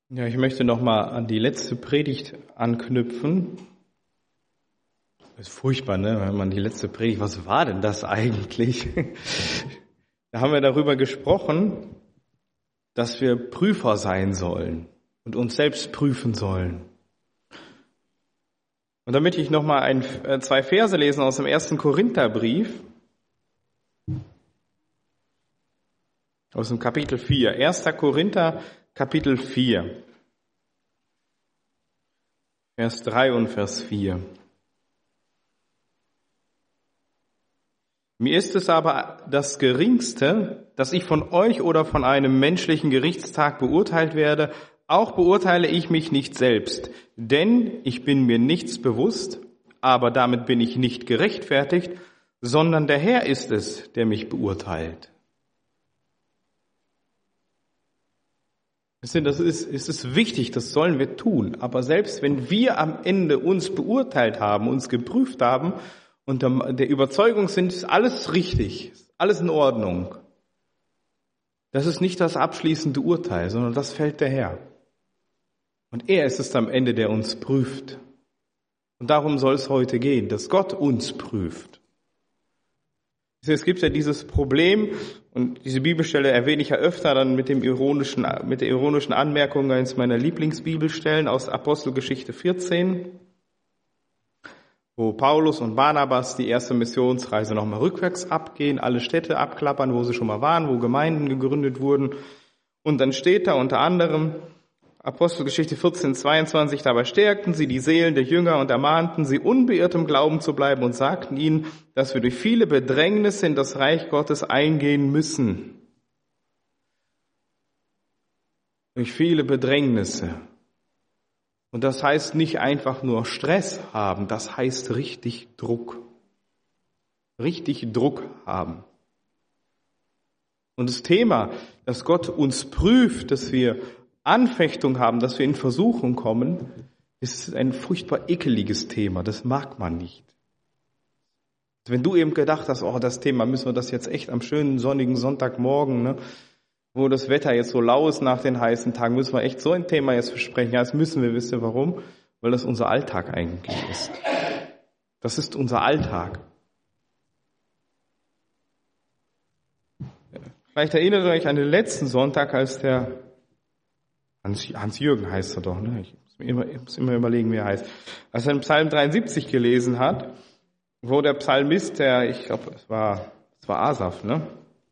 Ja, ich möchte nochmal an die letzte Predigt anknüpfen. Das ist furchtbar, ne? Wenn man die letzte Predigt, was war denn das eigentlich? Da haben wir darüber gesprochen, dass wir Prüfer sein sollen und uns selbst prüfen sollen. Und damit ich nochmal zwei Verse lesen aus dem 1. Korintherbrief, aus dem Kapitel 4. 1. Korinther, Kapitel 4, Vers 3 und Vers 4. Mir ist es aber das Geringste, dass ich von euch oder von einem menschlichen Gerichtstag beurteilt werde, auch beurteile ich mich nicht selbst, denn ich bin mir nichts bewusst, aber damit bin ich nicht gerechtfertigt, sondern der Herr ist es, der mich beurteilt. Es ist wichtig, das sollen wir tun, aber selbst wenn wir am Ende uns beurteilt haben, uns geprüft haben und der Überzeugung sind, ist alles richtig, ist alles in Ordnung, das ist nicht das abschließende Urteil, sondern das fällt der Herr. Und er ist es am Ende, der uns prüft. Und darum soll es heute gehen, dass Gott uns prüft. Es gibt ja dieses Problem, und diese Bibelstelle erwähne ich ja öfter dann mit der ironischen Anmerkung eines meiner Lieblingsbibelstellen aus Apostelgeschichte 14, wo Paulus und Barnabas die erste Missionsreise nochmal rückwärts abgehen, alle Städte abklappern, wo sie schon mal waren, wo Gemeinden gegründet wurden. Und dann steht da unter anderem Apostelgeschichte 14, 22, dabei stärkten sie die Seelen der Jünger und ermahnten sie, unbeirrt im Glauben zu bleiben und sagten ihnen, dass wir durch viele Bedrängnisse in das Reich Gottes eingehen müssen. Durch viele Bedrängnisse. Und das heißt nicht einfach nur Stress haben, das heißt richtig Druck. Richtig Druck haben. Und das Thema, dass Gott uns prüft, dass wir Anfechtung haben, dass wir in Versuchung kommen, ist ein furchtbar ekeliges Thema. Das mag man nicht. Wenn du eben gedacht hast, das Thema, müssen wir das jetzt echt am schönen sonnigen Sonntagmorgen, ne, wo das Wetter jetzt so lau ist nach den heißen Tagen, müssen wir echt so ein Thema jetzt besprechen. Ja, das müssen wir. Wisst ihr warum? Weil das unser Alltag eigentlich ist. Das ist unser Alltag. Vielleicht erinnert ihr euch an den letzten Sonntag, als der Hans-Jürgen heißt er doch, ne? Ich muss immer überlegen, wie er heißt. Als er den Psalm 73 gelesen hat, wo der Psalmist, ich glaube, es war Asaf, ne?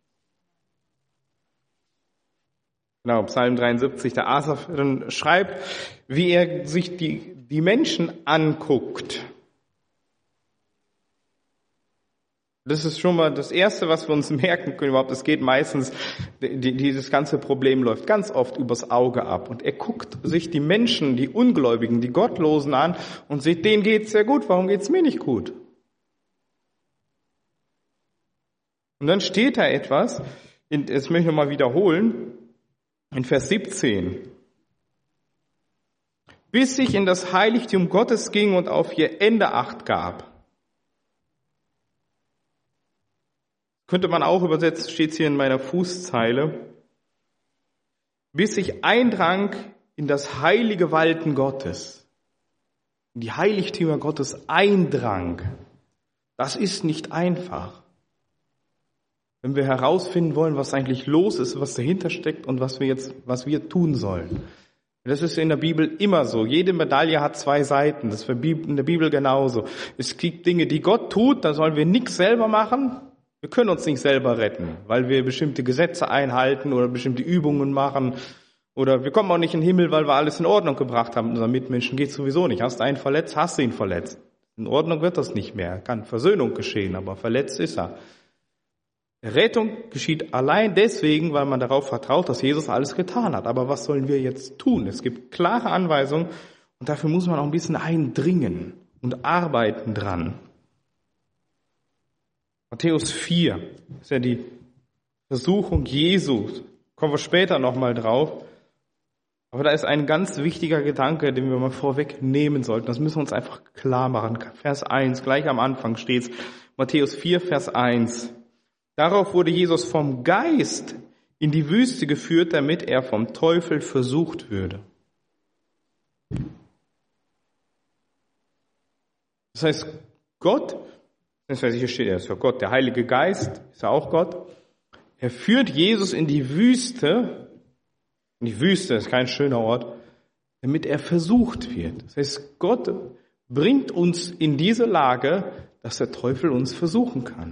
Genau, Psalm 73, der Asaf dann schreibt, wie er sich die Menschen anguckt. Das ist schon mal das Erste, was wir uns merken können überhaupt. Es geht meistens, dieses ganze Problem läuft ganz oft übers Auge ab. Und er guckt sich die Menschen, die Ungläubigen, die Gottlosen an und sieht, denen geht's sehr gut, warum geht's mir nicht gut? Und dann steht da etwas, das möchte ich nochmal wiederholen, in Vers 17. Bis ich in das Heiligtum Gottes ging und auf ihr Ende Acht gab. Könnte man auch übersetzen, steht hier in meiner Fußzeile, bis ich eindrang in das heilige Walten Gottes, in die Heiligtümer Gottes eindrang. Das ist nicht einfach. Wenn wir herausfinden wollen, was eigentlich los ist, was dahinter steckt und was wir tun sollen. Das ist in der Bibel immer so. Jede Medaille hat zwei Seiten. Das ist in der Bibel genauso. Es gibt Dinge, die Gott tut, da sollen wir nichts selber machen. Wir können uns nicht selber retten, weil wir bestimmte Gesetze einhalten oder bestimmte Übungen machen. Oder wir kommen auch nicht in den Himmel, weil wir alles in Ordnung gebracht haben. Unseren Mitmenschen geht sowieso nicht. Hast du einen verletzt, hast du ihn verletzt. In Ordnung wird das nicht mehr. Kann Versöhnung geschehen, aber verletzt ist er. Rettung geschieht allein deswegen, weil man darauf vertraut, dass Jesus alles getan hat. Aber was sollen wir jetzt tun? Es gibt klare Anweisungen und dafür muss man auch ein bisschen eindringen und arbeiten dran. Matthäus 4 ist ja die Versuchung Jesu. Kommen wir später nochmal drauf. Aber da ist ein ganz wichtiger Gedanke, den wir mal vorweg nehmen sollten. Das müssen wir uns einfach klar machen. Vers 1, gleich am Anfang steht's. Matthäus 4, Vers 1. Darauf wurde Jesus vom Geist in die Wüste geführt, damit er vom Teufel versucht würde. Das heißt, Gott, das heißt, hier steht, er ist ja Gott, der Heilige Geist ist ja auch Gott. Er führt Jesus in die Wüste. Und die Wüste ist kein schöner Ort, damit er versucht wird. Das heißt, Gott bringt uns in diese Lage, dass der Teufel uns versuchen kann.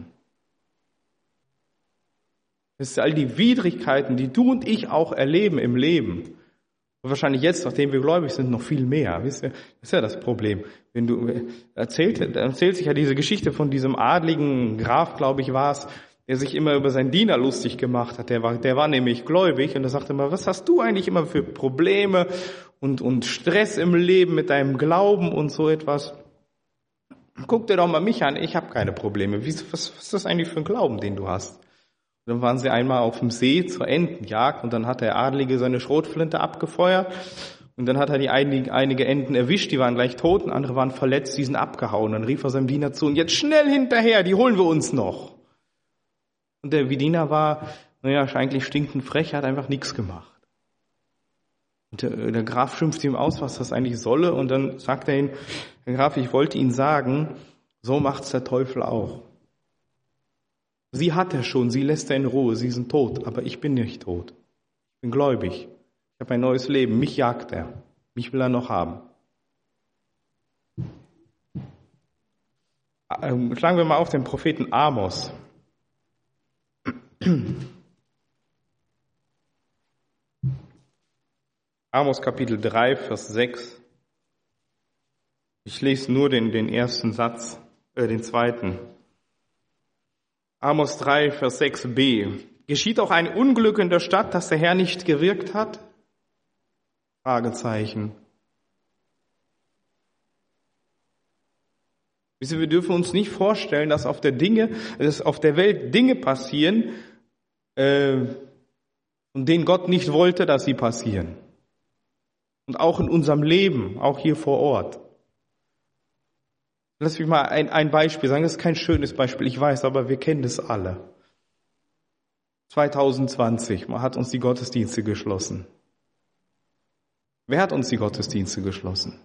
Das sind all die Widrigkeiten, die du und ich auch erleben im Leben. Und wahrscheinlich jetzt, nachdem wir gläubig sind, noch viel mehr. Wisst ihr? Das ist ja das Problem. Wenn du erzählt sich ja diese Geschichte von diesem adligen Graf, glaube ich, war es, der sich immer über seinen Diener lustig gemacht hat. Der war nämlich gläubig und er sagte immer, was hast du eigentlich immer für Probleme und Stress im Leben mit deinem Glauben und so etwas? Guck dir doch mal mich an, ich habe keine Probleme. Was ist das eigentlich für ein Glauben, den du hast? Und dann waren sie einmal auf dem See zur Entenjagd und dann hat der Adlige seine Schrotflinte abgefeuert und dann hat er einige Enten erwischt, die waren gleich tot und andere waren verletzt, die sind abgehauen. Dann rief er seinem Diener zu, und jetzt schnell hinterher, die holen wir uns noch. Und der Diener war, eigentlich stinkend frech, hat einfach nichts gemacht. Und der Graf schimpft ihm aus, was das eigentlich solle, und dann sagt er ihm, Herr Graf, ich wollte Ihnen sagen, so macht's der Teufel auch. Sie hat er schon, sie lässt er in Ruhe, sie sind tot, aber ich bin nicht tot. Ich bin gläubig. Ich habe ein neues Leben, mich jagt er. Mich will er noch haben. Schlagen wir mal auf den Propheten Amos. Amos Kapitel 3, Vers 6. Ich lese nur den ersten Satz, den zweiten. Amos 3, Vers 6b. Geschieht auch ein Unglück in der Stadt, dass der Herr nicht gewirkt hat? Fragezeichen. Wir dürfen uns nicht vorstellen, dass auf der Welt Dinge passieren, von denen Gott nicht wollte, dass sie passieren. Und auch in unserem Leben, auch hier vor Ort. Lass mich mal ein Beispiel sagen, das ist kein schönes Beispiel, ich weiß, aber wir kennen das alle. 2020, man hat uns die Gottesdienste geschlossen. Wer hat uns die Gottesdienste geschlossen?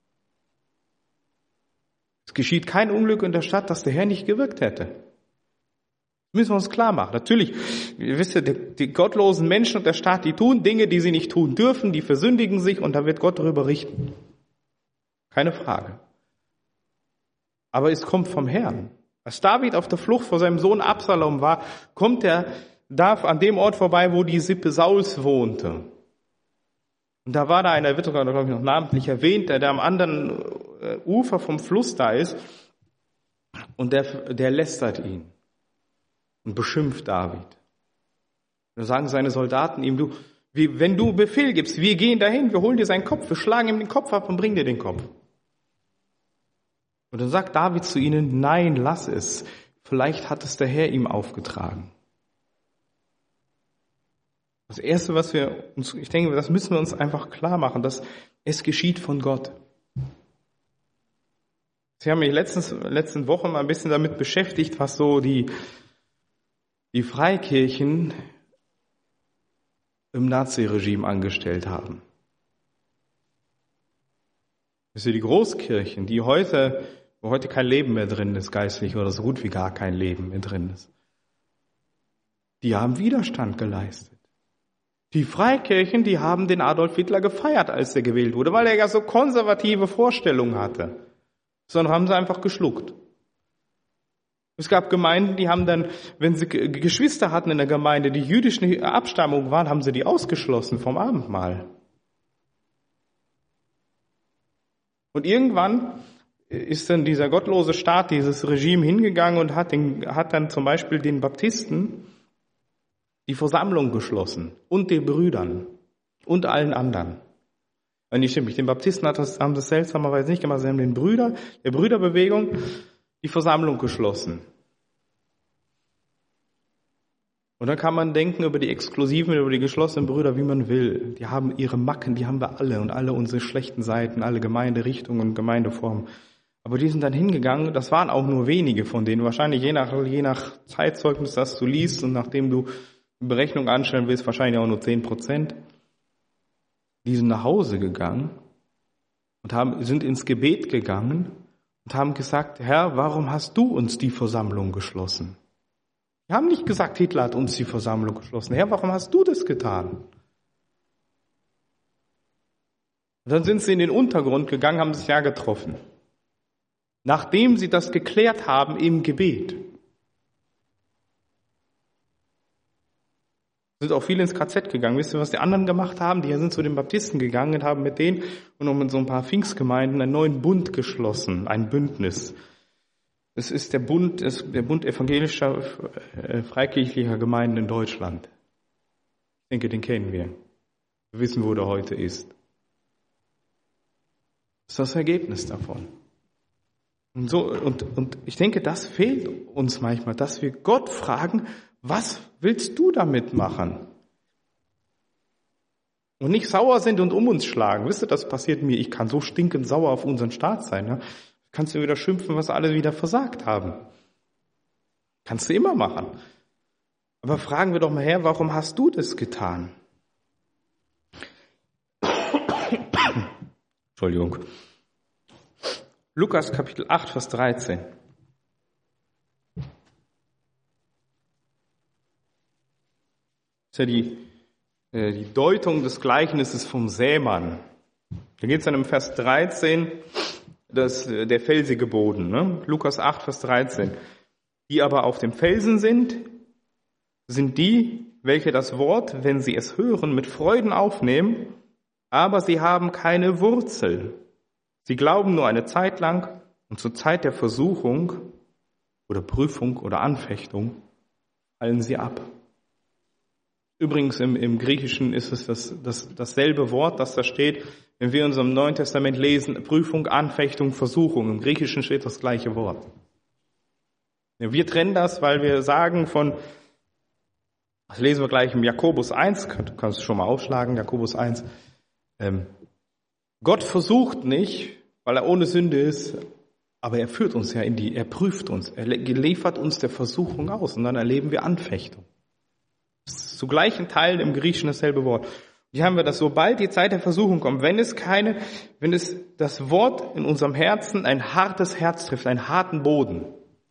Es geschieht kein Unglück in der Stadt, dass der Herr nicht gewirkt hätte. Das müssen wir uns klar machen. Natürlich, wisst ihr, die gottlosen Menschen und der Staat, die tun Dinge, die sie nicht tun dürfen, die versündigen sich und da wird Gott darüber richten. Keine Frage. Aber es kommt vom Herrn. Als David auf der Flucht vor seinem Sohn Absalom war, kommt er da an dem Ort vorbei, wo die Sippe Sauls wohnte. Und da war da einer, wird sogar, glaube ich, noch namentlich erwähnt, der am anderen Ufer vom Fluss da ist. Und der lästert ihn und beschimpft David. Da sagen seine Soldaten ihm, wenn du Befehl gibst, wir gehen dahin, wir holen dir seinen Kopf, wir schlagen ihm den Kopf ab und bringen dir den Kopf. Und dann sagt David zu ihnen, nein, lass es. Vielleicht hat es der Herr ihm aufgetragen. Das Erste, ich denke, das müssen wir uns einfach klar machen, dass es geschieht von Gott. Sie haben mich letzten Wochen mal ein bisschen damit beschäftigt, was so die Freikirchen im Naziregime angestellt haben. Das sind die Großkirchen, wo heute kein Leben mehr drin ist, geistlich, oder so gut wie gar kein Leben mehr drin ist. Die haben Widerstand geleistet. Die Freikirchen, die haben den Adolf Hitler gefeiert, als er gewählt wurde, weil er ja so konservative Vorstellungen hatte. Sondern haben sie einfach geschluckt. Es gab Gemeinden, die haben dann, wenn sie Geschwister hatten in der Gemeinde, die jüdischen Abstammung waren, haben sie die ausgeschlossen vom Abendmahl. Und irgendwann ist dann dieser gottlose Staat, dieses Regime hingegangen und hat dann zum Beispiel den Baptisten die Versammlung geschlossen und den Brüdern und allen anderen. Nicht stimmt, den Baptisten haben das seltsamerweise nicht gemacht, sie haben der Brüderbewegung die Versammlung geschlossen. Und dann kann man denken über die exklusiven, über die geschlossenen Brüder, wie man will. Die haben ihre Macken, die haben wir alle und alle unsere schlechten Seiten, alle Gemeinderichtungen und Gemeindeformen. Aber die sind dann hingegangen, das waren auch nur wenige von denen, wahrscheinlich je nach Zeitzeugnis, das du liest und nachdem du Berechnung anstellen willst, wahrscheinlich auch nur 10%. Die sind nach Hause gegangen und sind ins Gebet gegangen und haben gesagt, Herr, warum hast du uns die Versammlung geschlossen? Wir haben nicht gesagt, Hitler hat uns die Versammlung geschlossen. Herr, warum hast du das getan? Und dann sind sie in den Untergrund gegangen, haben sich ja getroffen. Nachdem sie das geklärt haben im Gebet. Sind auch viele ins KZ gegangen. Wisst ihr, was die anderen gemacht haben? Die sind zu den Baptisten gegangen und haben mit denen und auch mit so ein paar Pfingstgemeinden einen neuen Bund geschlossen, ein Bündnis. Es ist der Bund evangelischer freikirchlicher Gemeinden in Deutschland. Ich denke, den kennen wir. Wir wissen, wo der heute ist. Das ist das Ergebnis davon. Und ich denke, das fehlt uns manchmal, dass wir Gott fragen, was willst du damit machen? Und nicht sauer sind und um uns schlagen. Wisst ihr, das passiert mir. Ich kann so stinkend sauer auf unseren Staat sein. Ja? Kannst du wieder schimpfen, was alle wieder versagt haben. Kannst du immer machen. Aber fragen wir doch mal, Herr, warum hast du das getan? Entschuldigung. Lukas Kapitel 8, Vers 13. Das ist ja die Deutung des Gleichnisses vom Sämann. Da geht es dann im Vers 13, der felsige Boden. Ne? Lukas 8, Vers 13. Die aber auf dem Felsen sind die, welche das Wort, wenn sie es hören, mit Freuden aufnehmen, aber sie haben keine Wurzel. Sie glauben nur eine Zeit lang und zur Zeit der Versuchung oder Prüfung oder Anfechtung fallen sie ab. Übrigens im Griechischen ist es dasselbe Wort, das da steht, wenn wir in unserem Neuen Testament lesen, Prüfung, Anfechtung, Versuchung. Im Griechischen steht das gleiche Wort. Ja, wir trennen das, weil wir sagen das lesen wir gleich im Jakobus 1, kannst du schon mal aufschlagen, Jakobus 1, Gott versucht nicht, weil er ohne Sünde ist, aber er führt uns ja er prüft uns, er liefert uns der Versuchung aus und dann erleben wir Anfechtung. Das ist zu gleichen Teilen im Griechischen dasselbe Wort. Hier haben wir das, sobald die Zeit der Versuchung kommt, wenn es das Wort in unserem Herzen ein hartes Herz trifft, einen harten Boden,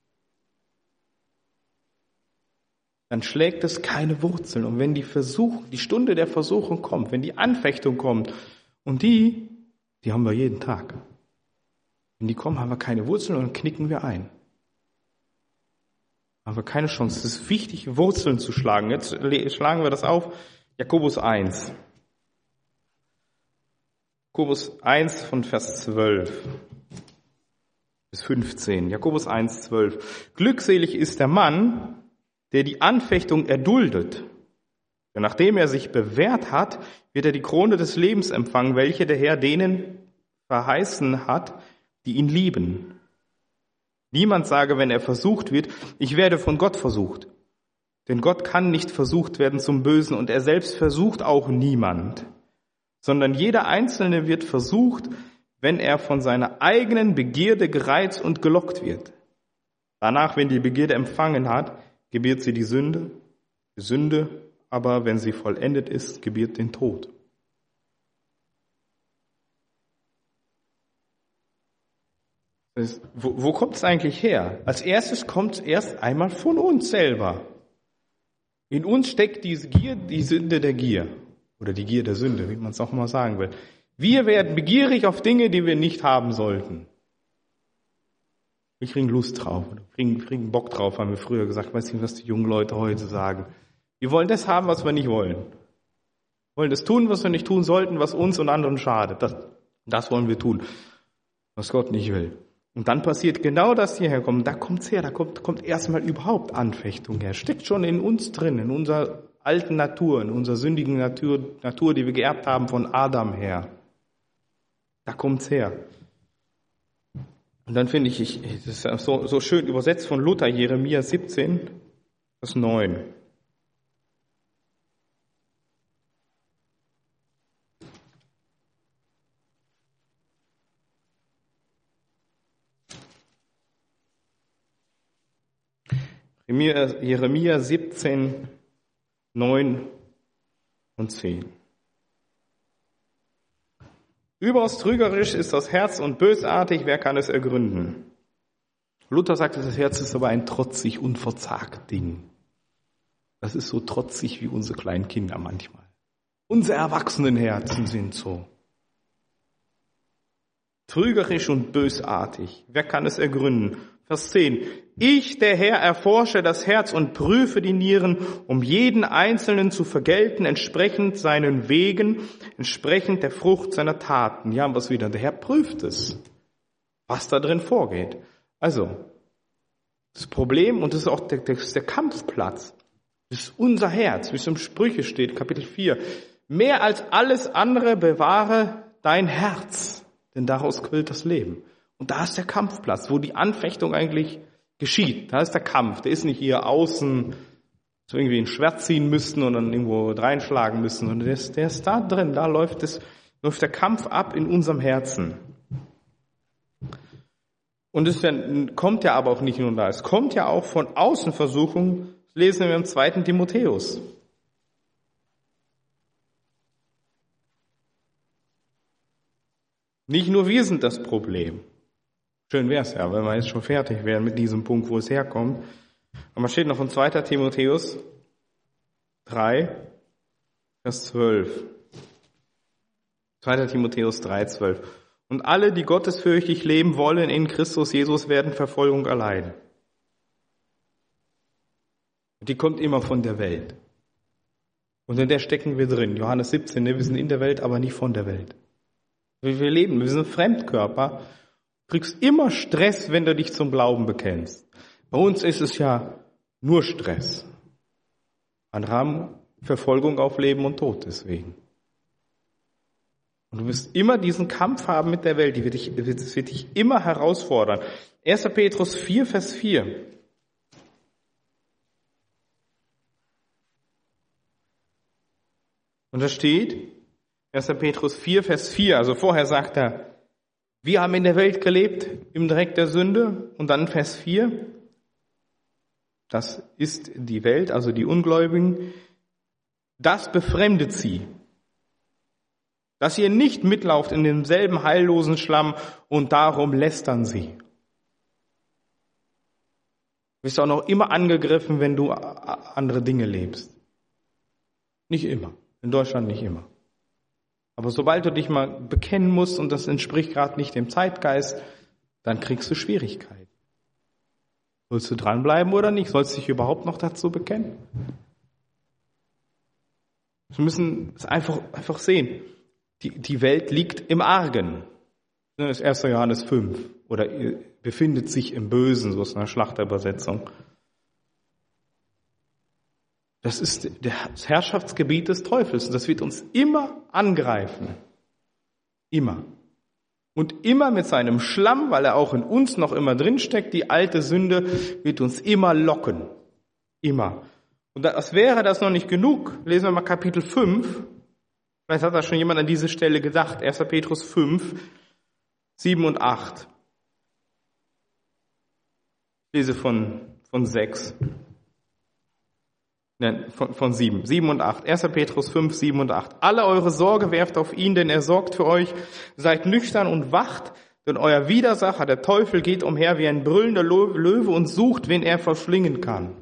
dann schlägt es keine Wurzeln. Und wenn die Stunde der Versuchung kommt, wenn die Anfechtung kommt, und die haben wir jeden Tag. Wenn die kommen, haben wir keine Wurzeln und dann knicken wir ein. Haben wir keine Chance. Es ist wichtig, Wurzeln zu schlagen. Jetzt schlagen wir das auf. Jakobus 1. Jakobus 1 von Vers 12 bis 15. Jakobus 1, 12. Glückselig ist der Mann, der die Anfechtung erduldet. Denn nachdem er sich bewährt hat, wird er die Krone des Lebens empfangen, welche der Herr denen verheißen hat, die ihn lieben. Niemand sage, wenn er versucht wird, ich werde von Gott versucht. Denn Gott kann nicht versucht werden zum Bösen und er selbst versucht auch niemand. Sondern jeder Einzelne wird versucht, wenn er von seiner eigenen Begierde gereizt und gelockt wird. Danach, wenn die Begierde empfangen hat, gebiert sie die Sünde. Die Sünde aber, wenn sie vollendet ist, gebiert den Tod. Wo kommt es eigentlich her? Als erstes kommt es erst einmal von uns selber. In uns steckt diese Gier, die Sünde der Gier. Oder die Gier der Sünde, wie man es auch immer sagen will. Wir werden begierig auf Dinge, die wir nicht haben sollten. Wir kriegen Lust drauf, wir kriegen Bock drauf, haben wir früher gesagt. Weiß nicht, was die jungen Leute heute sagen. Wir wollen das haben, was wir nicht wollen. Wir wollen das tun, was wir nicht tun sollten, was uns und anderen schadet. Das wollen wir tun, was Gott nicht will. Und dann passiert genau das hierher kommt. Da kommt's her, da kommt erstmal überhaupt Anfechtung her. Steckt schon in uns drin, in unserer alten Natur, in unserer sündigen Natur, die wir geerbt haben von Adam her. Da kommt's her. Und dann finde ich, das ist so schön übersetzt von Luther, Jeremia 17, Vers 9. Jeremia 17, 9 und 10. Überaus trügerisch ist das Herz und bösartig, wer kann es ergründen? Luther sagt, das Herz ist aber ein trotzig, unverzagt Ding. Das ist so trotzig wie unsere kleinen Kinder manchmal. Unsere Erwachsenenherzen sind so. Trügerisch und bösartig. Wer kann es ergründen? Vers 10. Ich, der Herr, erforsche das Herz und prüfe die Nieren, um jeden Einzelnen zu vergelten, entsprechend seinen Wegen, entsprechend der Frucht seiner Taten. Hier haben wir es wieder. Der Herr prüft es, was da drin vorgeht. Also, das Problem, und das ist auch der Kampfplatz, das ist unser Herz, wie es im Sprüche steht, Kapitel 4. Mehr als alles andere bewahre dein Herz, denn daraus quillt das Leben. Und da ist der Kampfplatz, wo die Anfechtung eigentlich geschieht. Da ist der Kampf. Der ist nicht hier außen, so irgendwie ein Schwert ziehen müssten und dann irgendwo reinschlagen müssen, sondern der ist da drin. Da läuft der Kampf ab in unserem Herzen. Und es kommt ja aber auch nicht nur da. Es kommt ja auch von außen Versuchung. Das lesen wir im 2. Timotheus. Nicht nur wir sind das Problem. Schön wäre es ja, wenn wir jetzt schon fertig wären mit diesem Punkt, wo es herkommt. Aber steht noch in 2. Timotheus 3, Vers 12. 2. Timotheus 3, 12. Und alle, die gottesfürchtig leben wollen in Christus Jesus, werden Verfolgung erleiden. Die kommt immer von der Welt. Und in der stecken wir drin. Johannes 17, wir sind in der Welt, aber nicht von der Welt. Wir leben, wir sind Fremdkörper. Du kriegst immer Stress, wenn du dich zum Glauben bekennst. Bei uns ist es ja nur Stress. Andere haben Verfolgung auf Leben und Tod deswegen. Und du wirst immer diesen Kampf haben mit der Welt, das wird dich immer herausfordern. 1. Petrus 4, Vers 4. Und da steht, 1. Petrus 4, Vers 4, also vorher sagt er, wir haben in der Welt gelebt, im Dreck der Sünde. Und dann Vers 4, das ist die Welt, also die Ungläubigen. Das befremdet sie, dass ihr nicht mitlauft in demselben heillosen Schlamm und darum lästern sie. Du wirst auch noch immer angegriffen, wenn du andere Dinge lebst. Nicht immer, in Deutschland nicht immer. Aber sobald du dich mal bekennen musst und das entspricht gerade nicht dem Zeitgeist, dann kriegst du Schwierigkeiten. Sollst du dranbleiben oder nicht? Sollst du dich überhaupt noch dazu bekennen? Wir müssen es einfach sehen. Die Welt liegt im Argen. Das ist 1. Johannes 5. Oder befindet sich im Bösen, so ist eine Schlachterübersetzung. Das ist das Herrschaftsgebiet des Teufels. Und das wird uns immer angreifen. Immer. Und immer mit seinem Schlamm, weil er auch in uns noch immer drinsteckt, die alte Sünde, wird uns immer locken. Immer. Und als wäre das noch nicht genug, lesen wir mal Kapitel 5. Vielleicht hat da schon jemand an diese Stelle gedacht. 1. Petrus 5, 7 und 8. Ich lese von 6. Von 7. 7 und 8. 1. Petrus 5, 7 und 8. Alle eure Sorge werft auf ihn, denn er sorgt für euch. Seid nüchtern und wacht, denn euer Widersacher, der Teufel, geht umher wie ein brüllender Löwe und sucht, wen er verschlingen kann.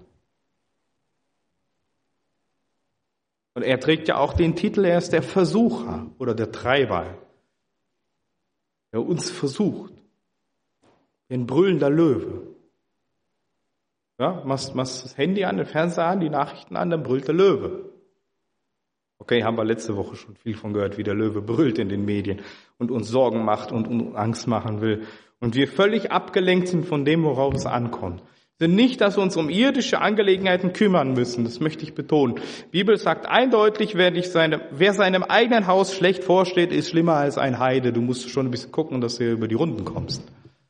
Und er trägt ja auch den Titel, er ist der Versucher oder der Treiber, der uns versucht. Wie ein brüllender Löwe. Ja, machst das Handy an, den Fernseher an, die Nachrichten an, dann brüllt der Löwe. Okay, haben wir letzte Woche schon viel von gehört, wie der Löwe brüllt in den Medien und uns Sorgen macht und uns Angst machen will. Und wir völlig abgelenkt sind von dem, worauf es ankommt. Denn nicht, dass wir uns um irdische Angelegenheiten kümmern müssen, das möchte ich betonen. Die Bibel sagt eindeutig, wer seinem eigenen Haus schlecht vorsteht, ist schlimmer als ein Heide. Du musst schon ein bisschen gucken, dass du über die Runden kommst.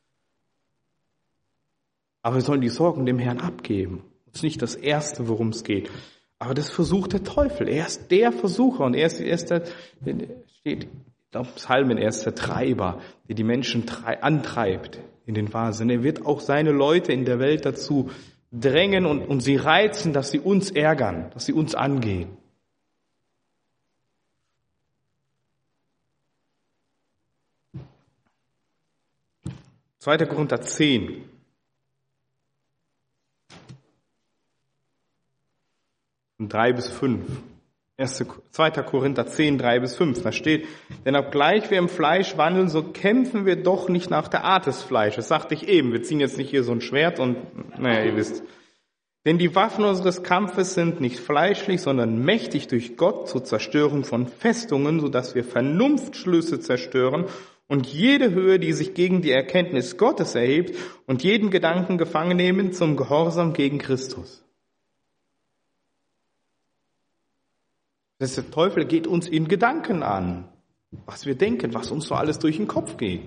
Aber wir sollen die Sorgen dem Herrn abgeben. Das ist nicht das Erste, worum es geht. Aber das versucht der Teufel. Er ist der Versucher und er ist der, steht, ich glaube, Psalmen, er ist der Treiber, der die Menschen antreibt in den Wahnsinn. Er wird auch seine Leute in der Welt dazu drängen und sie reizen, dass sie uns ärgern, dass sie uns angehen. 2. Korinther 10. 3-5. 2. Korinther 10, 3-5. Da steht, denn obgleich wir im Fleisch wandeln, so kämpfen wir doch nicht nach der Art des Fleisches. Das sagte ich eben. Wir ziehen jetzt nicht hier so ein Schwert und, naja, ihr wisst. Denn die Waffen unseres Kampfes sind nicht fleischlich, sondern mächtig durch Gott zur Zerstörung von Festungen, sodass wir Vernunftschlüsse zerstören und jede Höhe, die sich gegen die Erkenntnis Gottes erhebt und jeden Gedanken gefangen nehmen zum Gehorsam gegen Christus. Der Teufel geht uns in Gedanken an, was wir denken, was uns so alles durch den Kopf geht.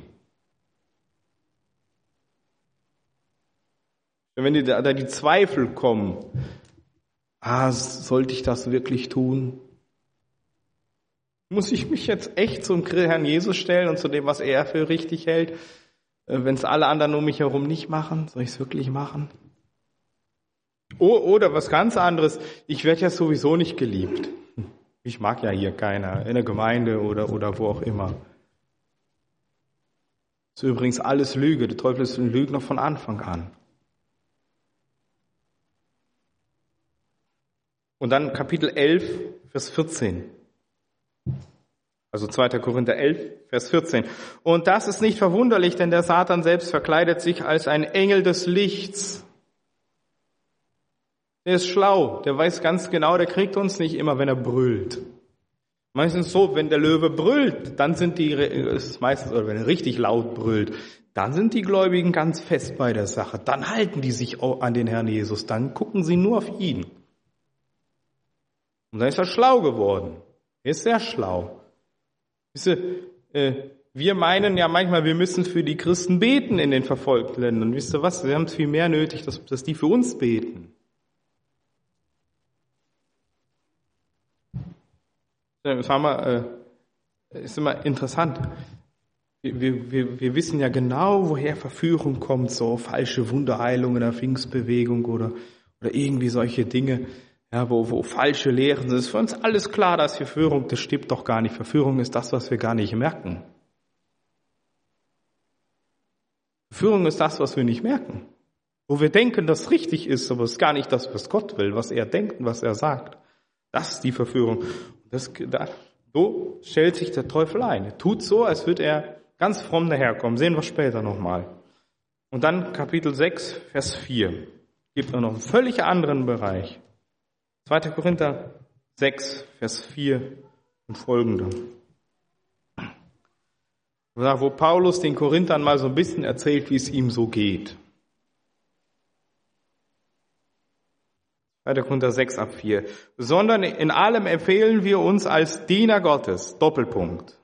Wenn da die Zweifel kommen, sollte ich das wirklich tun? Muss ich mich jetzt echt zum Herrn Jesus stellen und zu dem, was er für richtig hält, wenn es alle anderen um mich herum nicht machen? Soll ich es wirklich machen? Oder was ganz anderes, ich werde ja sowieso nicht geliebt. Ich mag ja hier keiner, in der Gemeinde oder wo auch immer. Das ist übrigens alles Lüge. Der Teufel ist ein Lügner von Anfang an. Und dann Kapitel 11, Vers 14. Also 2. Korinther 11, Vers 14. Und das ist nicht verwunderlich, denn der Satan selbst verkleidet sich als ein Engel des Lichts. Der ist schlau, der weiß ganz genau, der kriegt uns nicht immer, wenn er brüllt. Meistens so, wenn der Löwe brüllt, dann sind oder wenn er richtig laut brüllt, dann sind die Gläubigen ganz fest bei der Sache. Dann halten die sich an den Herrn Jesus, dann gucken sie nur auf ihn. Und dann ist er schlau geworden. Er ist sehr schlau. Wisst ihr, wir meinen ja manchmal, wir müssen für die Christen beten in den verfolgten Ländern. Wisst ihr was? Wir haben es viel mehr nötig, dass die für uns beten. Das ist immer interessant. Wir wissen ja genau, woher Verführung kommt, so falsche Wunderheilung in der Pfingstbewegung oder irgendwie solche Dinge, ja, wo falsche Lehren sind. Es ist für uns alles klar, dass Verführung, das stimmt doch gar nicht. Verführung ist das, was wir gar nicht merken. Verführung ist das, was wir nicht merken. Wo wir denken, dass richtig ist, aber es ist gar nicht das, was Gott will, was er denkt und was er sagt. Das ist die Verführung. So stellt sich der Teufel ein. Er tut so, als würde er ganz fromm daherkommen. Sehen wir später nochmal. Und dann Kapitel 6, Vers 4. Gibt noch einen völlig anderen Bereich. 2. Korinther 6, Vers 4 und folgende. Wo Paulus den Korinthern mal so ein bisschen erzählt, wie es ihm so geht. 2. Korinther 6 ab 4. Sondern in allem empfehlen wir uns als Diener Gottes. Doppelpunkt.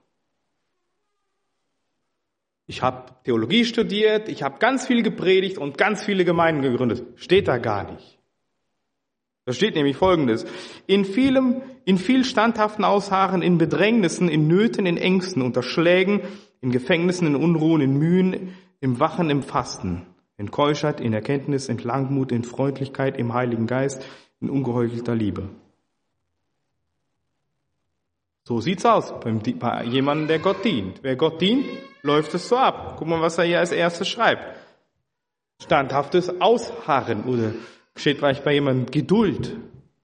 Ich habe Theologie studiert, ich habe ganz viel gepredigt und ganz viele Gemeinden gegründet. Steht da gar nicht. Da steht nämlich Folgendes. In viel standhaften Ausharren, in Bedrängnissen, in Nöten, in Ängsten, unter Schlägen, in Gefängnissen, in Unruhen, in Mühen, im Wachen, im Fasten. In Keuschheit, in Erkenntnis, in Langmut, in Freundlichkeit, im Heiligen Geist, in ungeheuchelter Liebe. So sieht's aus bei jemandem, der Gott dient. Wer Gott dient, läuft es so ab. Guck mal, was er hier als erstes schreibt. Standhaftes Ausharren oder steht vielleicht bei jemandem Geduld.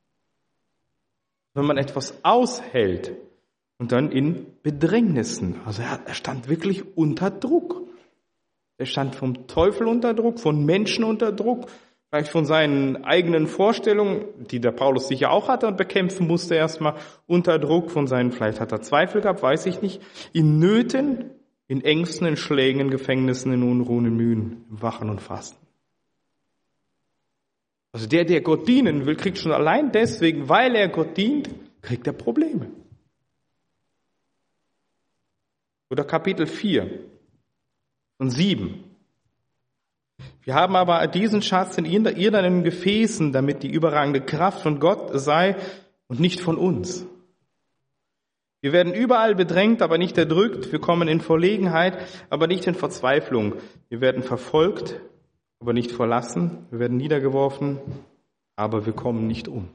Wenn man etwas aushält und dann in Bedrängnissen. Also er stand wirklich unter Druck. Er stand vom Teufel unter Druck, von Menschen unter Druck, vielleicht von seinen eigenen Vorstellungen, die der Paulus sicher auch hatte und bekämpfen musste erstmal, unter Druck von seinen, vielleicht hat er Zweifel gehabt, weiß ich nicht, in Nöten, in Ängsten, in Schlägen, in Gefängnissen, in Unruhen, in Mühen, im Wachen und Fasten. Also der Gott dienen will, kriegt schon allein deswegen, weil er Gott dient, kriegt er Probleme. Oder Kapitel 4. Und 7. Wir haben aber diesen Schatz in irdenen Gefäßen, damit die überragende Kraft von Gott sei und nicht von uns. Wir werden überall bedrängt, aber nicht erdrückt. Wir kommen in Verlegenheit, aber nicht in Verzweiflung. Wir werden verfolgt, aber nicht verlassen. Wir werden niedergeworfen, aber wir kommen nicht um.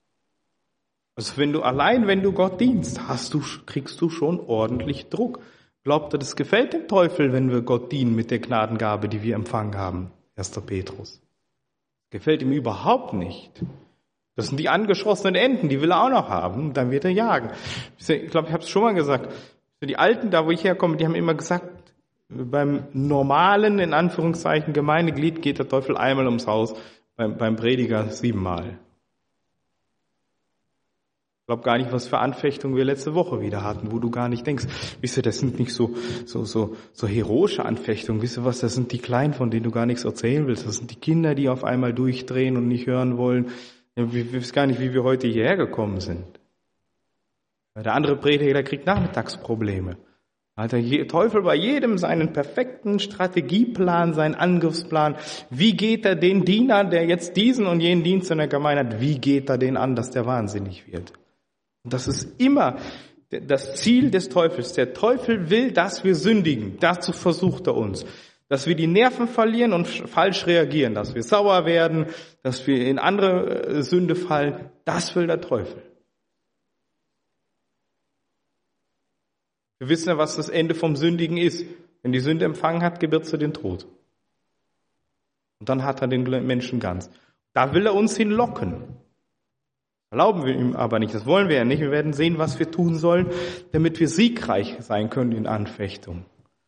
Also wenn du Gott dienst, kriegst du schon ordentlich Druck. Glaubt ihr, das gefällt dem Teufel, wenn wir Gott dienen mit der Gnadengabe, die wir empfangen haben? 1. Petrus. Gefällt ihm überhaupt nicht. Das sind die angeschossenen Enten, die will er auch noch haben. Dann wird er jagen. Ich glaube, ich habe es schon mal gesagt. Die Alten, da wo ich herkomme, die haben immer gesagt, beim normalen, in Anführungszeichen, Gemeindeglied geht der Teufel einmal ums Haus, beim Prediger 7-mal. Ich glaube gar nicht, was für Anfechtungen wir letzte Woche wieder hatten, wo du gar nicht denkst, wisst ihr, das sind nicht so heroische Anfechtungen, wisst ihr was, das sind die Kleinen, von denen du gar nichts erzählen willst, das sind die Kinder, die auf einmal durchdrehen und nicht hören wollen. Ich weiß gar nicht, wie wir heute hierher gekommen sind. Der andere Prediger, der kriegt Nachmittagsprobleme. Hat der Teufel bei jedem seinen perfekten Strategieplan, seinen Angriffsplan. Wie geht er den Diener, der jetzt diesen und jenen Dienst in der Gemeinde hat, wie geht er den an, dass der wahnsinnig wird? Und das ist immer das Ziel des Teufels. Der Teufel will, dass wir sündigen. Dazu versucht er uns. Dass wir die Nerven verlieren und falsch reagieren. Dass wir sauer werden, dass wir in andere Sünde fallen. Das will der Teufel. Wir wissen ja, was das Ende vom Sündigen ist. Wenn die Sünde empfangen hat, gewährt sie den Tod. Und dann hat er den Menschen ganz. Da will er uns hinlocken. Erlauben wir ihm aber nicht, das wollen wir ja nicht. Wir werden sehen, was wir tun sollen, damit wir siegreich sein können in Anfechtung.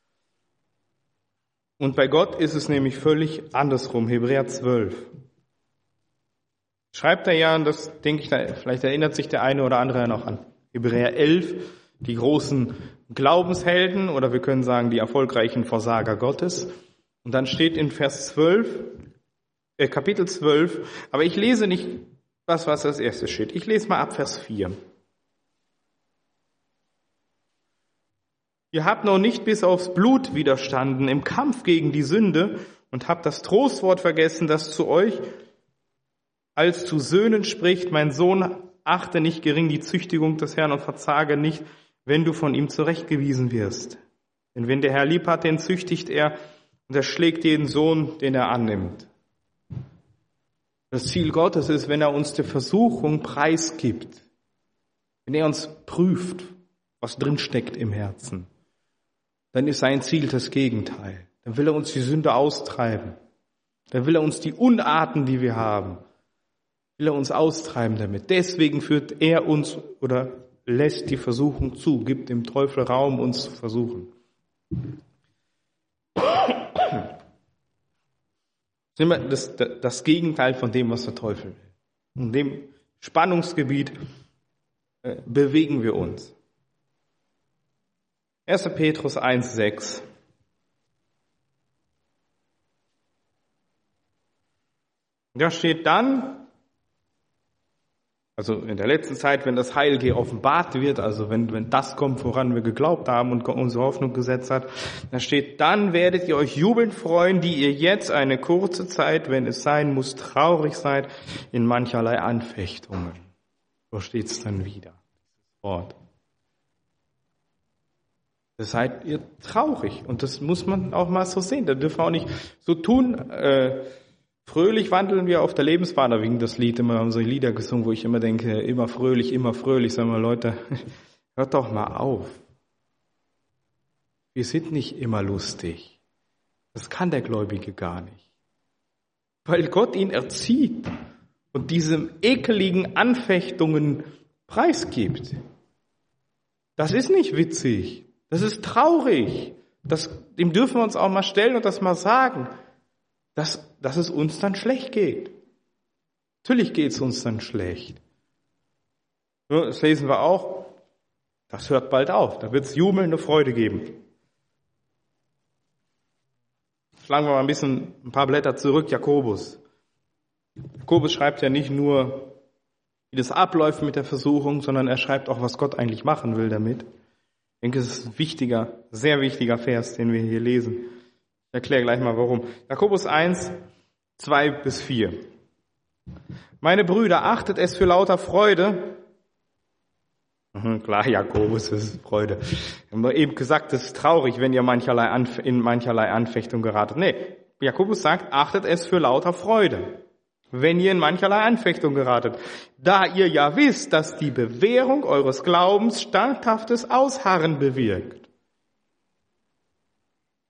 Und bei Gott ist es nämlich völlig andersrum. Hebräer 12. Schreibt er ja, und das denke ich, vielleicht erinnert sich der eine oder andere ja noch an Hebräer 11, die großen Glaubenshelden, oder wir können sagen, die erfolgreichen Versager Gottes. Und dann steht in Kapitel 12, aber ich lese nicht was als erstes steht. Ich lese mal ab Vers 4. Ihr habt noch nicht bis aufs Blut widerstanden im Kampf gegen die Sünde und habt das Trostwort vergessen, das zu euch als zu Söhnen spricht, mein Sohn, achte nicht gering die Züchtigung des Herrn und verzage nicht, wenn du von ihm zurechtgewiesen wirst. Denn wenn der Herr lieb hat, den züchtigt er und er schlägt jeden Sohn, den er annimmt. Das Ziel Gottes ist, wenn er uns die Versuchung preisgibt, wenn er uns prüft, was drinsteckt im Herzen, dann ist sein Ziel das Gegenteil. Dann will er uns die Sünde austreiben. Dann will er uns die Unarten, die wir haben, will er uns austreiben damit. Deswegen führt er uns oder lässt die Versuchung zu, gibt dem Teufel Raum, uns zu versuchen. Das ist immer das Gegenteil von dem, was der Teufel will. In dem Spannungsgebiet bewegen wir uns. 1. Petrus 1,6. Da steht dann, also in der letzten Zeit, wenn das Heil geoffenbart wird, also wenn das kommt, woran wir geglaubt haben und unsere Hoffnung gesetzt hat, da steht, dann werdet ihr euch jubelnd freuen, die ihr jetzt eine kurze Zeit, wenn es sein muss, traurig seid in mancherlei Anfechtungen. So steht's dann wieder, dieses Wort. Da seid ihr traurig und das muss man auch mal so sehen. Da dürfen wir auch nicht so tun, fröhlich wandeln wir auf der Lebensbahn, wegen das Lied, immer haben so Lieder gesungen, wo ich immer denke, immer fröhlich, sagen wir, Leute, hört doch mal auf. Wir sind nicht immer lustig. Das kann der Gläubige gar nicht. Weil Gott ihn erzieht und diese ekeligen Anfechtungen preisgibt. Das ist nicht witzig. Das ist traurig. Dem dürfen wir uns auch mal stellen und das mal sagen. Dass es uns dann schlecht geht. Natürlich geht es uns dann schlecht. Das lesen wir auch. Das hört bald auf. Da wird es jubelnde Freude geben. Schlagen wir mal ein paar Blätter zurück. Jakobus. Jakobus schreibt ja nicht nur, wie das abläuft mit der Versuchung, sondern er schreibt auch, was Gott eigentlich machen will damit. Ich denke, es ist ein wichtiger, sehr wichtiger Vers, den wir hier lesen. Ich erkläre gleich mal, warum. Jakobus 1, 2-4. Meine Brüder, achtet es für lauter Freude. Klar, Jakobus, das ist Freude. Wir haben doch eben gesagt, es ist traurig, wenn ihr in mancherlei Anfechtung geratet. Nee, Jakobus sagt, achtet es für lauter Freude, wenn ihr in mancherlei Anfechtung geratet. Da ihr ja wisst, dass die Bewährung eures Glaubens standhaftes Ausharren bewirkt.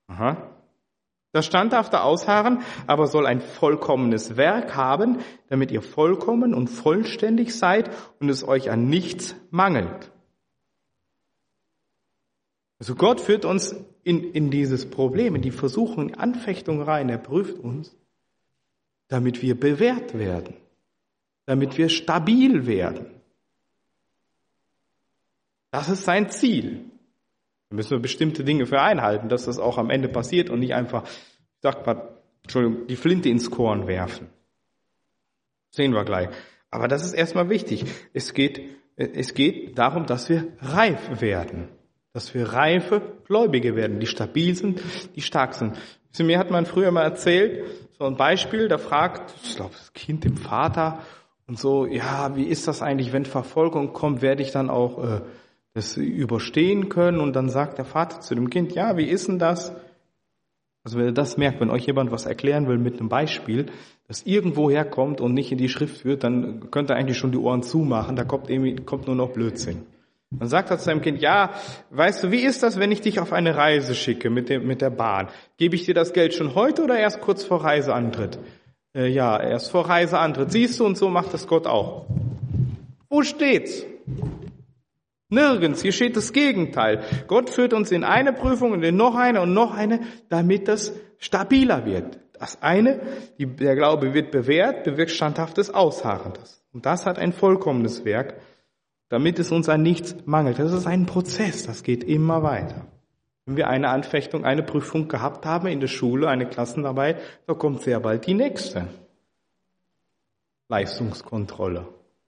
Aha. Das standhafte Ausharren aber soll ein vollkommenes Werk haben, damit ihr vollkommen und vollständig seid und es euch an nichts mangelt. Also Gott führt uns in dieses Problem, in die Versuchung, in die Anfechtung rein. Er prüft uns, damit wir bewährt werden, damit wir stabil werden. Das ist sein Ziel. Da müssen wir bestimmte Dinge für einhalten, dass das auch am Ende passiert und nicht einfach, die Flinte ins Korn werfen. Sehen wir gleich. Aber das ist erstmal wichtig. Es geht darum, dass wir reif werden. Dass wir reife Gläubige werden, die stabil sind, die stark sind. Mir hat man früher mal erzählt, so ein Beispiel, da fragt, ich glaube, das Kind dem Vater und so, ja, wie ist das eigentlich, wenn Verfolgung kommt, werde ich dann auch das überstehen können? Und dann sagt der Vater zu dem Kind, ja, wie ist denn das? Also wenn ihr das merkt, wenn euch jemand was erklären will mit einem Beispiel, das irgendwo herkommt und nicht in die Schrift führt, dann könnt ihr eigentlich schon die Ohren zumachen, da kommt nur noch Blödsinn. Dann sagt er zu seinem Kind, ja, weißt du, wie ist das, wenn ich dich auf eine Reise schicke mit der Bahn? Gebe ich dir das Geld schon heute oder erst kurz vor Reiseantritt? Ja, erst vor Reiseantritt. Siehst du, und so macht das Gott auch. Wo steht's? Nirgends. Hier steht das Gegenteil. Gott führt uns in eine Prüfung und in noch eine, damit das stabiler wird. Das eine, der Glaube wird bewährt, bewirkt standhaftes Ausharren. Und das hat ein vollkommenes Werk, damit es uns an nichts mangelt. Das ist ein Prozess, das geht immer weiter. Wenn wir eine Anfechtung, eine Prüfung gehabt haben in der Schule, eine Klassenarbeit, da kommt sehr bald die nächste Leistungskontrolle.